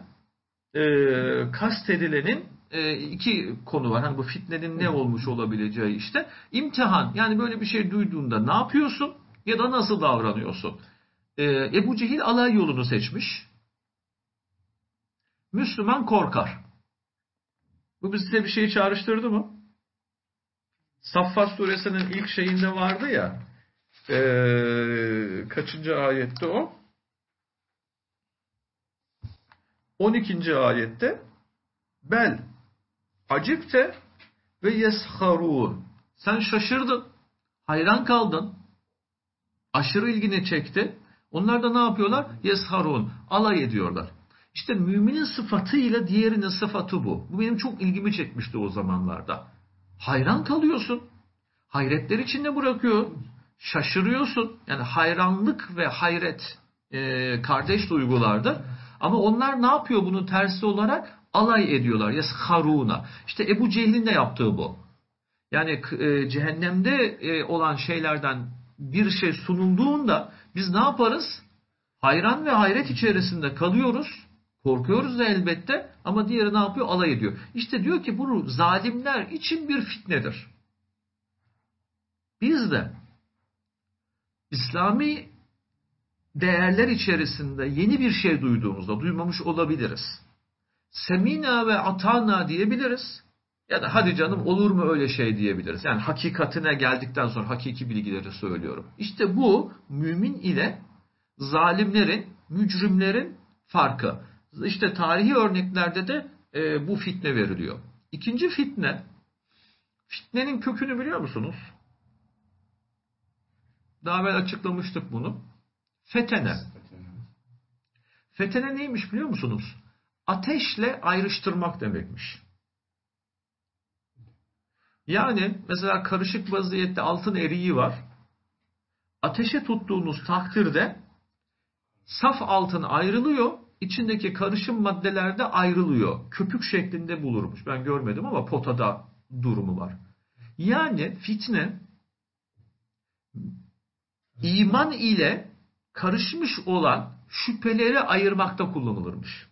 kastedilenin iki konu var. Hani bu fitnenin ne olmuş olabileceği işte. İmtihan. Yani böyle bir şey duyduğunda ne yapıyorsun ya da nasıl davranıyorsun? Ebu Cehil alay yolunu seçmiş. Müslüman korkar. Bu bize bir şeyi çağrıştırdı mı? Saffat suresinin ilk şeyinde vardı ya. Kaçıncı ayette o? 12. ayette bel acipte ve yesharun. Sen şaşırdın. Hayran kaldın. Aşırı ilgini çekti. Onlar da ne yapıyorlar? Yesharun. Alay ediyorlar. İşte müminin sıfatıyla diğerinin sıfatı bu. Bu benim çok ilgimi çekmişti o zamanlarda. Hayran kalıyorsun. Hayretler içinde bırakıyor. Şaşırıyorsun. Yani hayranlık ve hayret kardeş duygulardır. Ama onlar ne yapıyor bunun tersi olarak? Alay ediyorlar. Yesharuna. İşte Ebu Cehil'in de yaptığı bu. Yani cehennemde olan şeylerden bir şey sunulduğunda biz ne yaparız? Hayran ve hayret içerisinde kalıyoruz. Korkuyoruz da elbette ama diğeri ne yapıyor? Alay ediyor. İşte diyor ki bu zalimler için bir fitnedir. Biz de İslami değerler içerisinde yeni bir şey duyduğumuzda duymamış olabiliriz. Semina ve atana diyebiliriz. Ya da hadi canım olur mu öyle şey diyebiliriz. Yani hakikatine geldikten sonra hakiki bilgileri söylüyorum. İşte bu mümin ile zalimlerin, mücrimlerin farkı. İşte tarihi örneklerde de bu fitne veriliyor. İkinci fitne, fitnenin kökünü biliyor musunuz? Daha evvel açıklamıştık bunu. Fetene. Fetene neymiş biliyor musunuz? Ateşle ayrıştırmak demekmiş. Yani mesela karışık vaziyette altın eriği var. Ateşe tuttuğunuz takdirde saf altın ayrılıyor, içindeki karışım maddeler de ayrılıyor. Köpük şeklinde bulurmuş. Ben görmedim ama potada durumu var. Yani fitne iman ile karışmış olan şüpheleri ayırmakta kullanılırmış.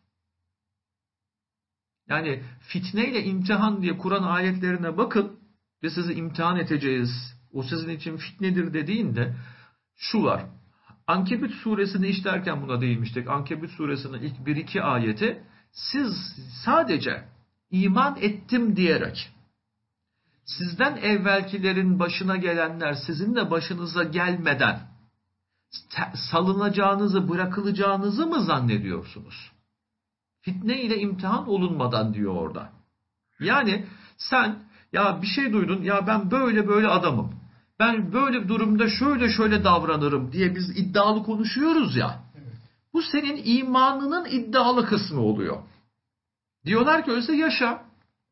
Yani fitne ile imtihan diye Kur'an ayetlerine bakın ve sizi imtihan edeceğiz. O sizin için fitnedir dediğinde şu var. Ankebut suresini işlerken buna değinmiştik. Ankebut suresinin ilk 1-2 ayeti siz sadece iman ettim diyerek sizden evvelkilerin başına gelenler sizin de başınıza gelmeden salınacağınızı, bırakılacağınızı mı zannediyorsunuz? Fitne ile imtihan olunmadan diyor orada. Yani sen ya bir şey duydun, ya ben böyle böyle adamım. Ben böyle bir durumda şöyle şöyle davranırım diye biz iddialı konuşuyoruz ya. Bu senin imanının iddialı kısmı oluyor. Diyorlar ki öyleyse yaşa.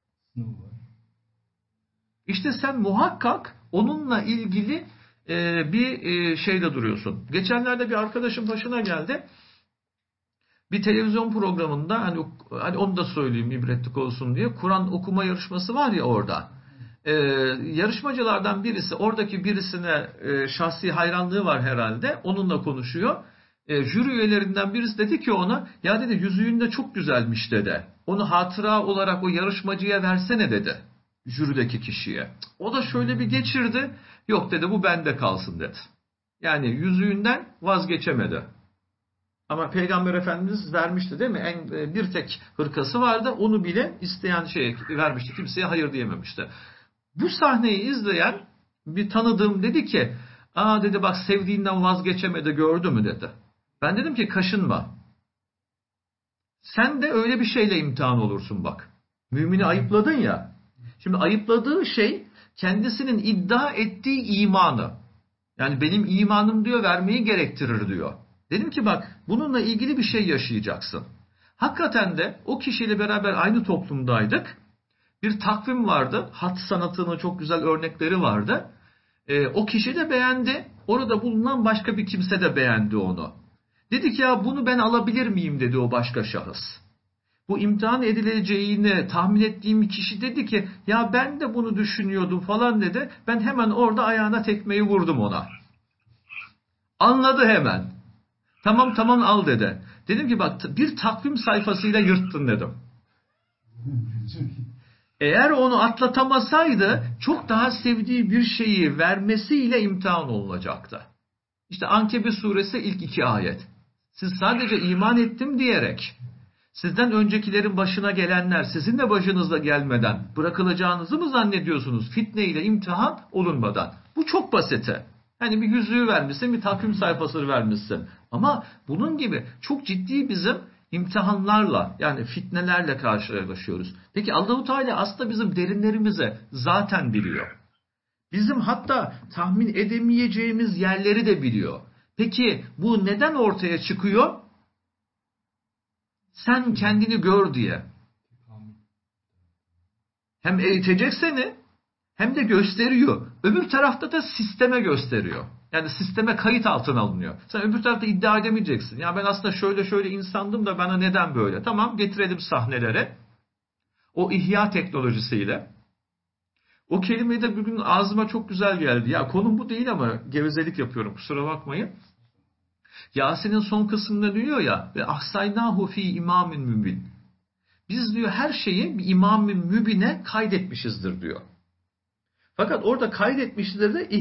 İşte sen muhakkak onunla ilgili bir şeyde duruyorsun. Geçenlerde bir arkadaşın başına geldi. Bir televizyon programında hani onu da söyleyeyim ibretlik olsun diye Kur'an okuma yarışması var ya orada. Yarışmacılardan birisi oradaki birisine şahsi hayranlığı var herhalde. Onunla konuşuyor. Jüri üyelerinden birisi dedi ki ona ya dedi yüzüğün de çok güzelmiş dedi. Onu hatıra olarak o yarışmacıya versene dedi. Jürideki kişiye. O da şöyle bir geçirdi. Yok dedi bu bende kalsın dedi. Yani yüzüğünden vazgeçemedi. Ama Peygamber Efendimiz vermişti değil mi? Bir tek hırkası vardı. Onu bile isteyen şeye vermişti. Kimseye hayır diyememişti. Bu sahneyi izleyen bir tanıdığım dedi ki aa dedi bak sevdiğinden vazgeçemedi gördü mü dedi. Ben dedim ki kaşınma. Sen de öyle bir şeyle imtihan olursun bak. Mümini ayıpladın ya. Şimdi ayıpladığı şey kendisinin iddia ettiği imanı. Yani benim imanım diyor vermeyi gerektirir diyor. Dedim ki bak bununla ilgili bir şey yaşayacaksın. Hakikaten de o kişiyle beraber aynı toplumdaydık. Bir takvim vardı. Hat sanatının çok güzel örnekleri vardı. O kişi de beğendi. Orada bulunan başka bir kimse de beğendi onu. Dedi ki ya bunu ben alabilir miyim dedi o başka şahıs. Bu imtihan edileceğini tahmin ettiğim kişi dedi ki ya ben de bunu düşünüyordum falan dedi. Ben hemen orada ayağına tekmeyi vurdum ona. Anladı hemen. Tamam al dedi. Dedim ki bak bir takvim sayfasıyla yırttın dedim. Eğer onu atlatamasaydı çok daha sevdiği bir şeyi vermesiyle imtihan olacaktı. İşte Ankebut suresi ilk 2 ayet. Siz sadece iman ettim diyerek sizden öncekilerin başına gelenler sizin de başınıza gelmeden bırakılacağınızı mı zannediyorsunuz? Fitne ile imtihan olunmadan. Bu çok basite. Hani bir yüzüğü vermişsin, bir takvim sayfası vermişsin. Ama bunun gibi çok ciddi bizim imtihanlarla yani fitnelerle karşılaşıyoruz. Peki Allah-u Teala aslında bizim derinlerimizi zaten biliyor. Bizim hatta tahmin edemeyeceğimiz yerleri de biliyor. Peki bu neden ortaya çıkıyor? Sen kendini gör diye. Hem eğitecek seni hem de gösteriyor. Öbür tarafta da sisteme gösteriyor. Yani sisteme kayıt altına alınıyor. Sen öbür tarafta iddia edemeyeceksin. Ya ben aslında şöyle insandım da bana neden böyle? Tamam getirelim sahnelere. O ihya teknolojisiyle. O kelime de bugün ağzıma çok güzel geldi. Ya konum bu değil ama gevezelik yapıyorum kusura bakmayın. Yasin'in son kısmında diyor ya ve ahsaynahu fi imamin mübin. Biz diyor her şeyi bir imam-ı mübine kaydetmişizdir diyor. Fakat orada kaydetmişizdir de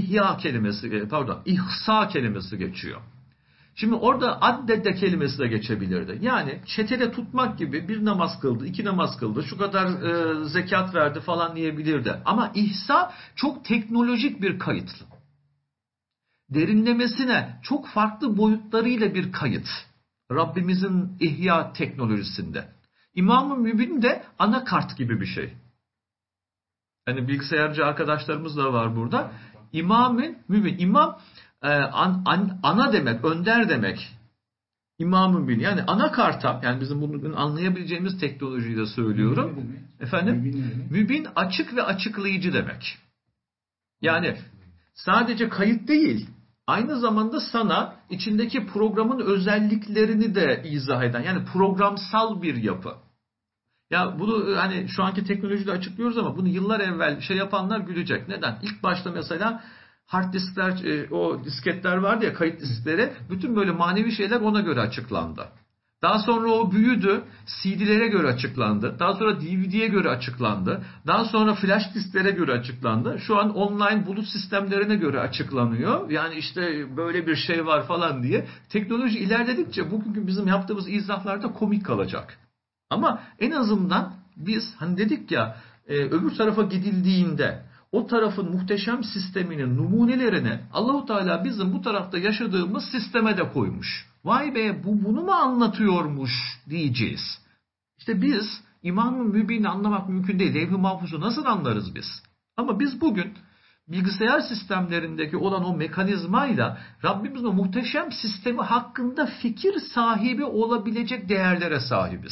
ihsa kelimesi geçiyor. Şimdi orada addede kelimesi de geçebilirdi. Yani çetede tutmak gibi bir namaz kıldı, 2 namaz kıldı, şu kadar zekat verdi falan diyebilirdi. Ama ihsa çok teknolojik bir kayıt. Derinlemesine çok farklı boyutlarıyla bir kayıt. Rabbimizin ihya teknolojisinde. İmam-ı Mübin de anakart gibi bir şey. Hani bilgisayarcı arkadaşlarımız da var burada. İmam-ı Mübin. İmam ana demek, önder demek. İmam-ı Mübin. Yani anakarta, yani bizim bugün anlayabileceğimiz teknolojiyi de söylüyorum. Mübin ne demek? Efendim? Mübin ne demek? Mübin açık ve açıklayıcı demek. Yani sadece kayıt değil, aynı zamanda sana içindeki programın özelliklerini de izah eden, yani programsal bir yapı. Ya bunu hani şu anki teknolojide açıklıyoruz ama bunu yıllar evvel şey yapanlar gülecek. Neden? İlk başta mesela hard diskler, o disketler vardı ya, kayıt diskleri, bütün böyle manevi şeyler ona göre açıklandı. Daha sonra o büyüdü, CD'lere göre açıklandı. Daha sonra DVD'ye göre açıklandı. Daha sonra flash disklere göre açıklandı. Şu an online bulut sistemlerine göre açıklanıyor. Yani işte böyle bir şey var falan diye. Teknoloji ilerledikçe bugünkü bizim yaptığımız izahlarda komik kalacak. Ama en azından biz hani dedik ya, öbür tarafa gidildiğinde o tarafın muhteşem sisteminin numunelerini Allahu Teala bizim bu tarafta yaşadığımız sisteme de koymuş. Vay be, bu bunu mu anlatıyormuş diyeceğiz. İşte biz İmam-ı Mübin'i anlamak mümkün değil. Levh-i Mahfuz'u nasıl anlarız biz? Ama biz bugün bilgisayar sistemlerindeki olan o mekanizmayla Rabbimizin o muhteşem sistemi hakkında fikir sahibi olabilecek değerlere sahibiz.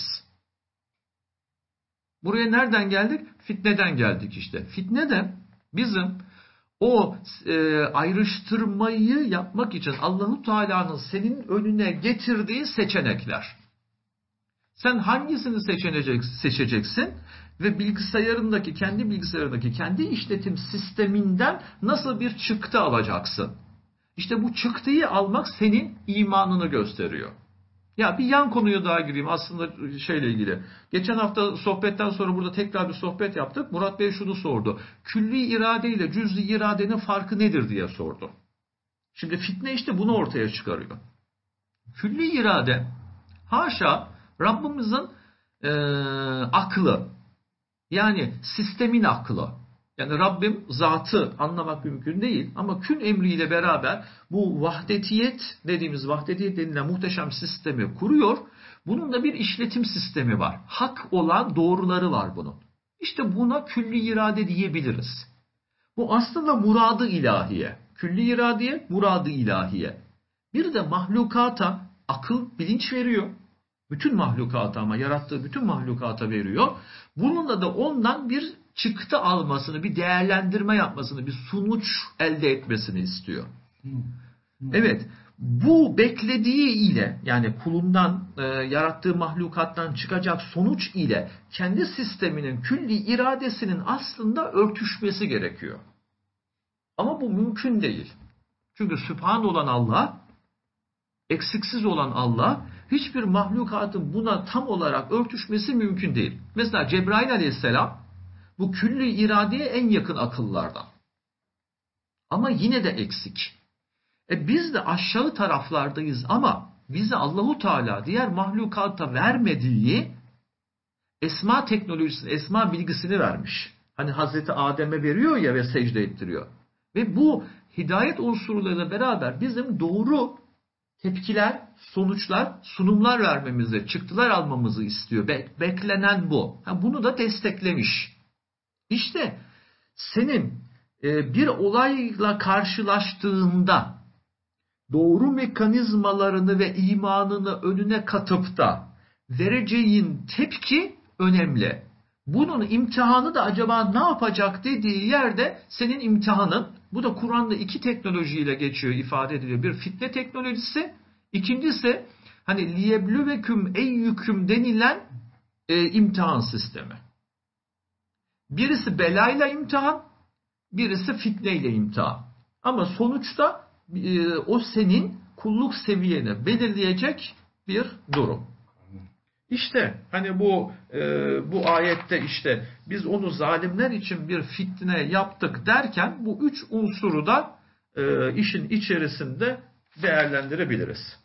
Buraya nereden geldik? Fitneden geldik işte. Fitne de bizim o ayrıştırmayı yapmak için Allahu Teala'nın senin önüne getirdiği seçenekler. Sen hangisini seçeceksin ve bilgisayarındaki, kendi bilgisayarındaki, kendi işletim sisteminden nasıl bir çıktı alacaksın? İşte bu çıktıyı almak senin imanını gösteriyor. Ya bir yan konuya daha gireyim aslında şeyle ilgili. Geçen hafta sohbetten sonra burada tekrar bir sohbet yaptık. Murat Bey şunu sordu. Külli irade ile cüz'i iradenin farkı nedir diye sordu. Şimdi fitne işte bunu ortaya çıkarıyor. Külli irade, haşa Rabbimizin aklı, yani sistemin aklı. Yani Rabbim zatı anlamak mümkün değil ama kün emriyle beraber bu vahdetiyet dediğimiz, vahdetiyet denilen muhteşem sistemi kuruyor. Bunun da bir işletim sistemi var. Hak olan doğruları var bunun. İşte buna külli irade diyebiliriz. Bu aslında muradı ilahiye. Külli iradeye, muradı ilahiye. Bir de mahlukata akıl, bilinç veriyor. Bütün mahlukata, ama yarattığı bütün mahlukata veriyor. Bununla da ondan bir çıktı almasını, bir değerlendirme yapmasını, bir sonuç elde etmesini istiyor. Evet, bu beklediği ile, yani kulundan, yarattığı mahlukattan çıkacak sonuç ile kendi sisteminin külli iradesinin aslında örtüşmesi gerekiyor. Ama bu mümkün değil. Çünkü Sübhan olan Allah, eksiksiz olan Allah, hiçbir mahlukatın buna tam olarak örtüşmesi mümkün değil. Mesela Cebrail aleyhisselam bu külli iradeye en yakın akıllardan. Ama yine de eksik. Biz de aşağı taraflardayız ama bize Allahu Teala diğer mahlukata vermediği esma teknolojisini, esma bilgisini vermiş. Hani Hazreti Adem'e veriyor ya ve secde ettiriyor. Ve bu hidayet unsurlarıyla beraber bizim doğru tepkiler, sonuçlar, sunumlar vermemizi, çıktılar almamızı istiyor. Beklenen bu. Bunu da desteklemiş. İşte senin bir olayla karşılaştığında doğru mekanizmalarını ve imanını önüne katıp da vereceğin tepki önemli. Bunun imtihanı da acaba ne yapacak dediği yerde senin imtihanın, bu da Kur'an'da 2 teknolojiyle geçiyor, ifade ediliyor. Bir fitne teknolojisi, ikincisi hani liyeblüveküm eyyüküm denilen imtihan sistemi. Birisi belayla imtihan, birisi fitneyle imtihan. Ama sonuçta o senin kulluk seviyeni belirleyecek bir durum. İşte hani bu ayette işte biz onu zalimler için bir fitne yaptık derken bu üç unsuru da işin içerisinde değerlendirebiliriz.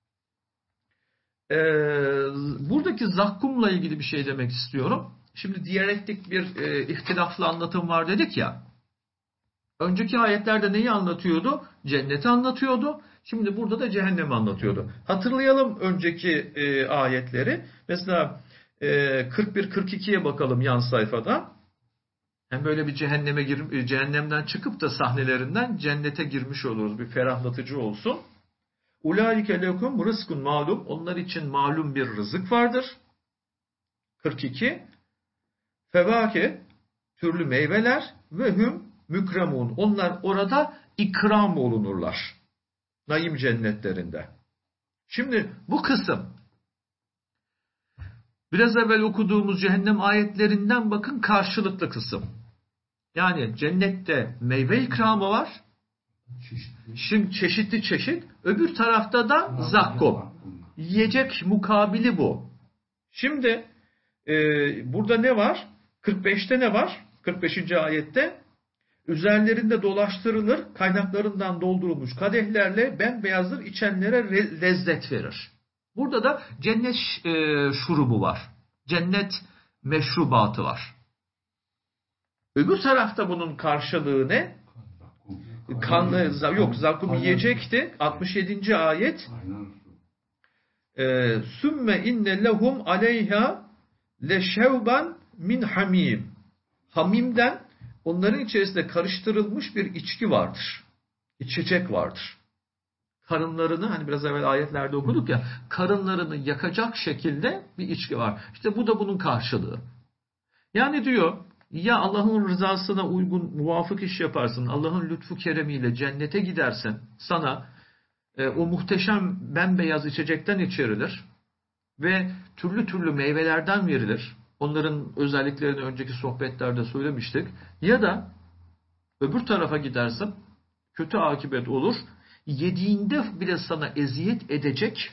Buradaki zakkumla ilgili bir şey demek istiyorum. Şimdi diyalektik bir ihtilaflı anlatım var dedik ya. Önceki ayetlerde neyi anlatıyordu? Cenneti anlatıyordu. Şimdi burada da cehennemi anlatıyordu. Hatırlayalım önceki ayetleri. Mesela 41-42'ye bakalım yan sayfada. Hem böyle bir cehennemden çıkıp da sahnelerinden cennete girmiş oluruz. Bir ferahlatıcı olsun. Ulaike lekum rızkun malum. Onlar için malum bir rızık vardır. 42. Fevake türlü meyveler ve hüm mükremun. Onlar orada ikram olunurlar. Naim cennetlerinde. Şimdi bu kısım biraz evvel okuduğumuz cehennem ayetlerinden bakın karşılıklı kısım. Yani cennette meyve ikramı var. Şimdi çeşit. Öbür tarafta da zakkum. Yiyecek mukabili bu. Şimdi burada ne var? 45'te ne var? 45. ayette üzerlerinde dolaştırılır, kaynaklarından doldurulmuş kadehlerle bembeyazdır, içenlere lezzet verir. Burada da cennet şurubu var. Cennet meşrubatı var. Öbür tarafta bunun karşılığı ne? Zakkum yiyecekti. 67. ayet. Sümme inne lehum aleyha leşevban min hamim. Hamimden onların içerisinde karıştırılmış bir içki vardır. İçecek vardır. Karınlarını hani biraz evvel ayetlerde okuduk ya, karınlarını yakacak şekilde bir içki var. İşte bu da bunun karşılığı. Yani diyor ya Allah'ın rızasına uygun muvafık iş yaparsın, Allah'ın lütfu keremiyle cennete gidersen sana o muhteşem bembeyaz içecekten içerilir ve türlü meyvelerden verilir. Onların özelliklerini önceki sohbetlerde söylemiştik. Ya da öbür tarafa gidersen kötü akıbet olur. Yediğinde bile sana eziyet edecek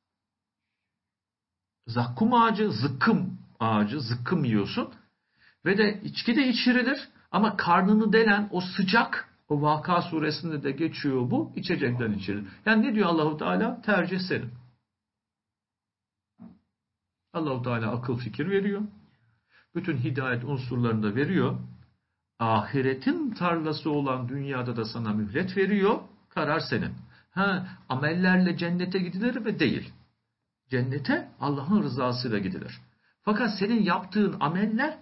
zakkum ağacı, zıkkım ağacı, zıkkım yiyorsun. Ve de içki de içirilir ama karnını delen o sıcak, o Vaka suresinde de geçiyor bu, içecekten içirilir. Yani ne diyor Allahu Teala? Tercih senin. Allahu Teala akıl fikir veriyor. Bütün hidayet unsurlarını da veriyor. Ahiretin tarlası olan dünyada da sana mühlet veriyor. Karar senin. Amellerle cennete gidilir mi? Değil. Cennete Allah'ın rızasıyla gidilir. Fakat senin yaptığın ameller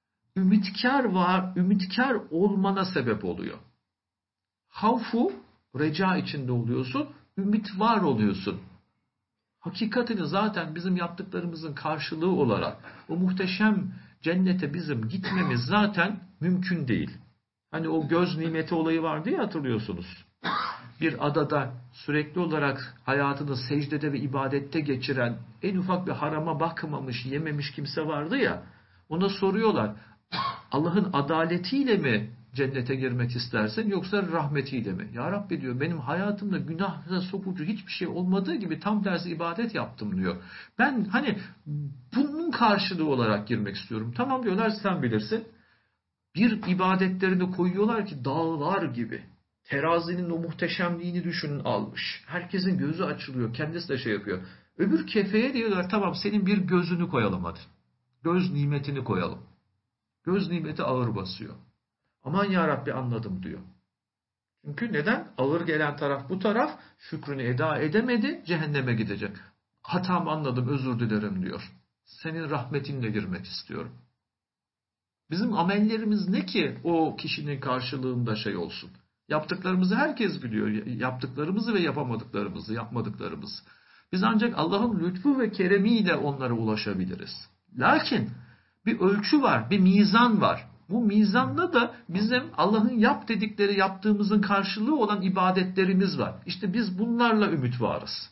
ümitkar olmana sebep oluyor. Havfu, reca içinde oluyorsun, ümit var oluyorsun. Hakikatini zaten bizim yaptıklarımızın karşılığı olarak o muhteşem cennete bizim gitmemiz zaten mümkün değil. Hani o göz nimeti olayı vardı ya, hatırlıyorsunuz. Bir adada sürekli olarak hayatını secdede ve ibadette geçiren, en ufak bir harama bakmamış, yememiş kimse vardı ya. Ona soruyorlar, Allah'ın adaletiyle mi cennete girmek istersin yoksa rahmetiyle mi? Ya Rabbi diyor, benim hayatımda günahla sokucu hiçbir şey olmadığı gibi tam tersi ibadet yaptım diyor. Ben hani bunun karşılığı olarak girmek istiyorum. Tamam diyorlar, sen bilirsin. Bir ibadetlerini koyuyorlar ki dağlar gibi. Terazinin o muhteşemliğini düşünün almış. Herkesin gözü açılıyor. Kendisi de şey yapıyor. Öbür kefeye diyorlar, tamam senin bir gözünü koyalım hadi. Göz nimetini koyalım. Göz nimeti ağır basıyor. Aman ya Rabbi anladım diyor. Çünkü neden? Ağır gelen taraf bu taraf, şükrünü eda edemedi, cehenneme gidecek. Hatamı anladım, özür dilerim diyor. Senin rahmetinle girmek istiyorum. Bizim amellerimiz ne ki o kişinin karşılığında şey olsun? Yaptıklarımızı herkes biliyor. Yaptıklarımızı ve yapmadıklarımızı. Biz ancak Allah'ın lütfu ve keremiyle onlara ulaşabiliriz. Lakin bir ölçü var, bir mizan var. Bu mizanda da bizim Allah'ın yap dedikleri yaptığımızın karşılığı olan ibadetlerimiz var. İşte biz bunlarla ümit varız.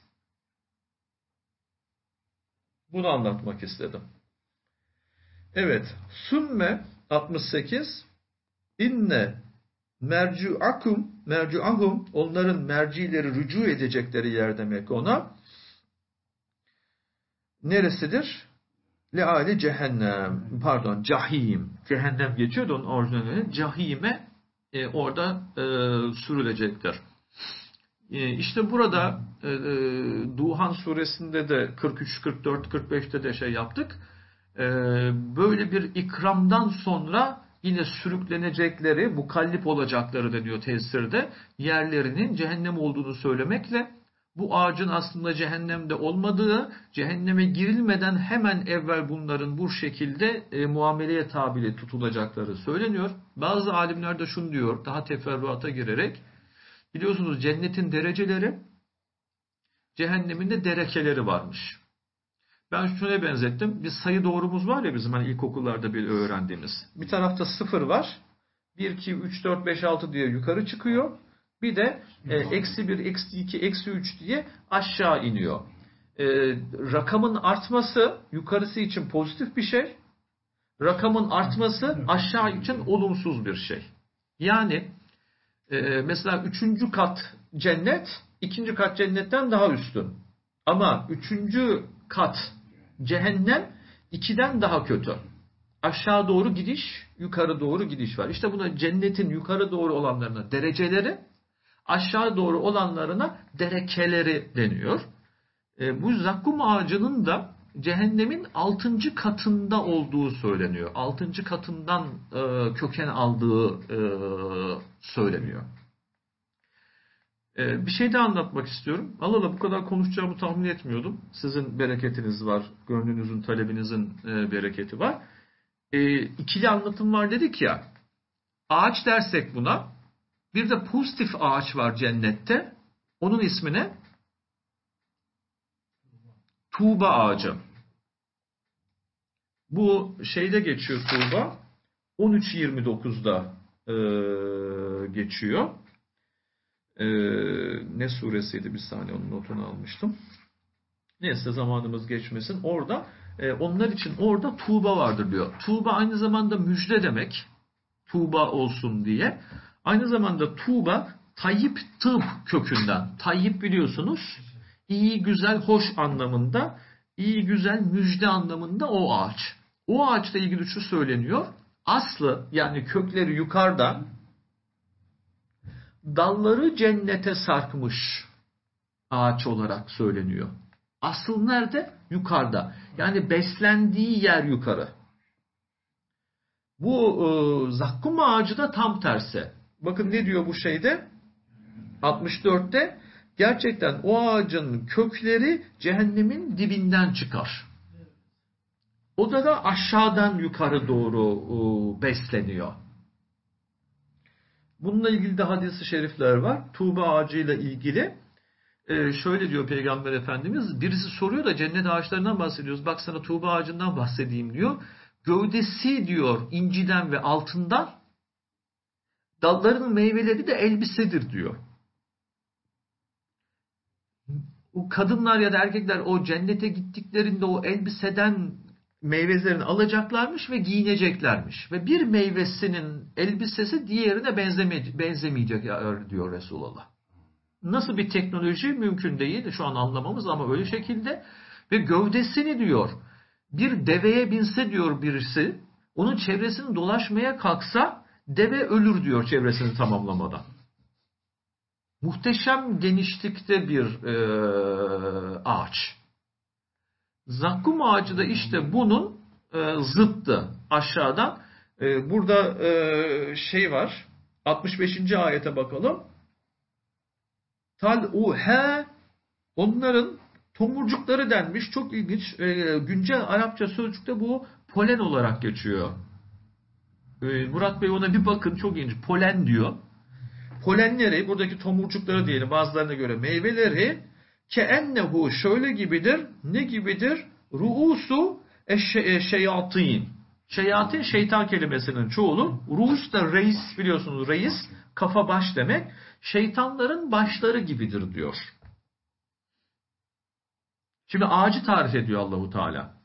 Bunu anlatmak istedim. Evet. Sümme 68 inne mercuahum onların mercileri rücu edecekleri yer demek ona. Neresidir? Leali cehennem, pardon cahim. Cehennem geçiyor da onun orijinali cahime orada sürülecektir. İşte burada Duhan suresinde de 43, 44, 45'te de şey yaptık. Böyle bir ikramdan sonra yine sürüklenecekleri, mukallip olacakları deniyor tefsirde, yerlerinin cehennem olduğunu söylemekle bu ağacın aslında cehennemde olmadığı, cehenneme girilmeden hemen evvel bunların bu şekilde muameleye tabi tutulacakları söyleniyor. Bazı alimler de şunu diyor, daha teferruata girerek, biliyorsunuz cennetin dereceleri, cehennemin de derekeleri varmış. Ben şuna benzettim. Bir sayı doğrumuz var ya bizim hani ilkokullarda bir öğrendiğimiz. Bir tarafta 0 var. 1, 2, 3, 4, 5, 6 diye yukarı çıkıyor. Bir de eksi 1, eksi 2, eksi 3 diye aşağı iniyor. Rakamın artması yukarısı için pozitif bir şey. Rakamın artması aşağı için olumsuz bir şey. Yani mesela 3. kat cennet, 2. kat cennetten daha üstün. Ama 3. kat cehennem 2'den daha kötü. Aşağı doğru gidiş, yukarı doğru gidiş var. İşte buna cennetin yukarı doğru olanlarına dereceleri, aşağı doğru olanlarına derekeleri deniyor. Bu zakkum ağacının da cehennemin 6. katında olduğu söyleniyor. 6. katından köken aldığı söyleniyor. Bir şey daha anlatmak istiyorum. Allah bu kadar konuşacağımı tahmin etmiyordum. Sizin bereketiniz var, gönlünüzün, talebinizin bereketi var. İkili anlatım var dedik ya. Ağaç dersek buna. Bir de pozitif ağaç var cennette. Onun ismi ne? Tuğba ağacı. Bu şeyde geçiyor Tuğba. 13.29'da geçiyor. Ne suresiydi, bir saniye onun notunu almıştım. Neyse zamanımız geçmesin. Orada onlar için orada Tuğba vardır diyor. Tuğba aynı zamanda müjde demek. Tuğba olsun diye. Aynı zamanda Tuğba tayyip tıp kökünden. Tayyip biliyorsunuz iyi, güzel, hoş anlamında, iyi, güzel, müjde anlamında o ağaç. O ağaçla ilgili şu söyleniyor. Aslı yani kökleri yukarıda, dalları cennete sarkmış ağaç olarak söyleniyor. Asıl nerede? Yukarıda. Yani beslendiği yer yukarı. Bu zakkum ağacı da tam tersi. Bakın ne diyor bu şeyde? 64'te gerçekten o ağacın kökleri cehennemin dibinden çıkar. O da aşağıdan yukarı doğru besleniyor. Bununla ilgili de hadis-i şerifler var. Tuğba ağacıyla ilgili. Şöyle diyor Peygamber Efendimiz, birisi soruyor da cennet ağaçlarından bahsediyoruz. Bak sana tuğba ağacından bahsedeyim diyor. Gövdesi diyor inciden ve altından, dallarının meyveleri de elbisedir diyor. O kadınlar ya da erkekler o cennete gittiklerinde o elbiseden meyvelerini alacaklarmış ve giyineceklermiş. Ve bir meyvesinin elbisesi diğerine benzemeyecek diyor Resulullah. Nasıl bir teknoloji mümkün değil şu an anlamamız ama öyle şekilde. Ve gövdesini diyor bir deveye binse diyor birisi, onun çevresini dolaşmaya kalksa deve ölür diyor çevresini tamamlamadan. Muhteşem genişlikte bir ağaç. Zakkum ağacı da işte bunun zıttı aşağıdan. Burada şey var. 65. ayete bakalım. Tal'uhe, onların tomurcukları denmiş. Çok ilginç. Güncel Arapça sözcükte bu polen olarak geçiyor. Murat Bey ona bir bakın, çok ilginç. Polen diyor. Polenleri, buradaki tomurcukları diyelim, bazılarına göre meyveleri, keennehu şöyle gibidir. Ne gibidir? Ruusu şeyatin. Şeyatin şeytan kelimesinin çoğulu. Ruus da reis, biliyorsunuz reis kafa baş demek. Şeytanların başları gibidir diyor. Şimdi ağacı tarif ediyor Allahu Teala.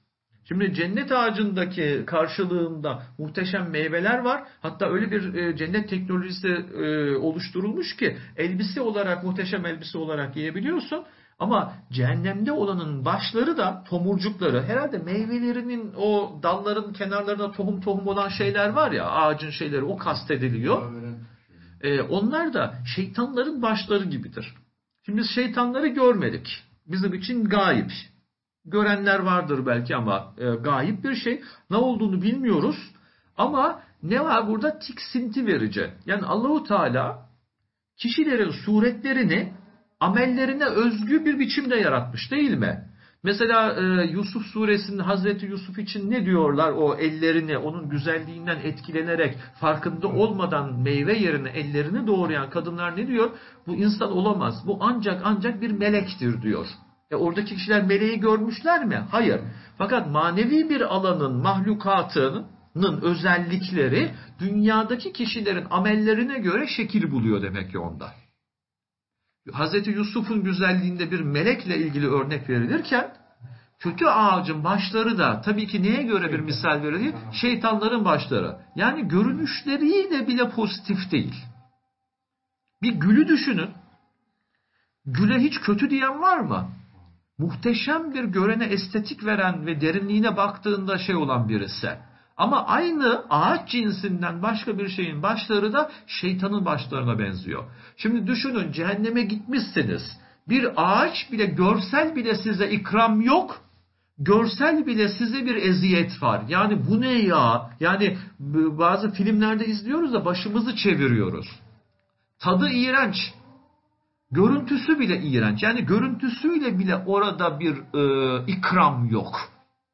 Şimdi cennet ağacındaki karşılığında muhteşem meyveler var. Hatta öyle bir cennet teknolojisi oluşturulmuş ki elbise olarak, muhteşem elbise olarak giyebiliyorsun. Ama cehennemde olanın başları da tomurcukları, herhalde meyvelerinin o dalların kenarlarında tohum tohum olan şeyler var ya, ağacın şeyleri, o kastediliyor. Onlar da şeytanların başları gibidir. Şimdi biz şeytanları görmedik. Bizim için gayip. Görenler vardır belki ama gayip bir şey. Ne olduğunu bilmiyoruz. Ama ne var burada? Tiksinti verici. Yani Allahu Teala kişilerin suretlerini amellerine özgü bir biçimde yaratmış, değil mi? Mesela Yusuf suresinde Hazreti Yusuf için ne diyorlar? O ellerini, onun güzelliğinden etkilenerek, farkında olmadan meyve yerine ellerini doğrayan kadınlar ne diyor? Bu insan olamaz. Bu ancak bir melektir diyor. Oradaki kişiler meleği görmüşler mi? Hayır. Fakat manevi bir alanın, mahlukatının özellikleri dünyadaki kişilerin amellerine göre şekil buluyor demek ki onda. Hazreti Yusuf'un güzelliğinde bir melekle ilgili örnek verilirken kötü ağacın başları da tabii ki neye göre bir misal verilir? Şeytanların başları. Yani görünüşleriyle bile pozitif değil. Bir gülü düşünün. Güle hiç kötü diyen var mı? Muhteşem bir, görene estetik veren ve derinliğine baktığında şey olan birisi. Ama aynı ağaç cinsinden başka bir şeyin başları da şeytanın başlarına benziyor. Şimdi düşünün, cehenneme gitmişsiniz. Bir ağaç bile, görsel bile size ikram yok. Görsel bile size bir eziyet var. Yani bu ne ya? Yani bazı filmlerde izliyoruz da başımızı çeviriyoruz. Tadı iğrenç. Görüntüsü bile iğrenç. Yani görüntüsüyle bile orada bir ikram yok.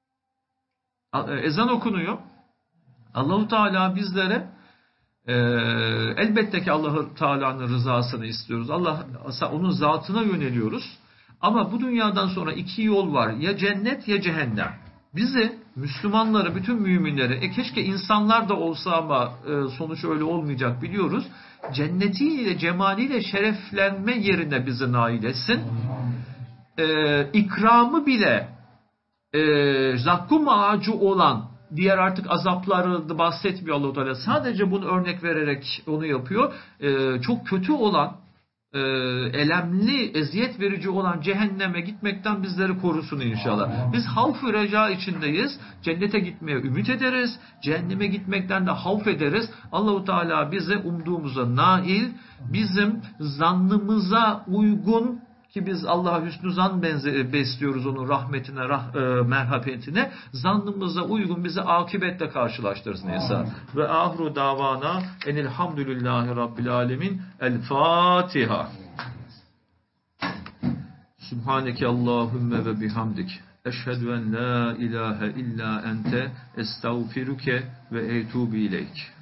Ezan okunuyor. Allahu Teala bizlere elbette ki Allahu Teala'nın rızasını istiyoruz. Onun zatına yöneliyoruz. Ama bu dünyadan sonra iki yol var. Ya cennet ya cehennem. Bizi, Müslümanları, bütün müminleri, keşke insanlar da olsa ama sonuç öyle olmayacak biliyoruz. Cennetiyle, cemaliyle şereflenme yerine bizi nail etsin. İkramı bile zakkum ağacı olan diğer artık azapları bahsetmiyor Allah-u Teala. Sadece bunu örnek vererek onu yapıyor. Çok kötü olan, elemli, eziyet verici olan cehenneme gitmekten bizleri korusun inşallah. Biz havf-ı reca içindeyiz. Cennete gitmeye ümit ederiz. Cehenneme gitmekten de havf ederiz. Allah-u Teala bize umduğumuza nail, bizim zannımıza uygun, ki biz Allah'a hüsnü zan besliyoruz, onun rahmetine, merhametine, zannımıza uygun bizi akibetle karşılaştırsın İsa. Ve ahru davana enilhamdülillahi rabbil alemin. El Fatiha. Subhaneke Allahümme ve bihamdik. Eşhedü en la ilahe illa ente estağfiruke ve etubu ileyk.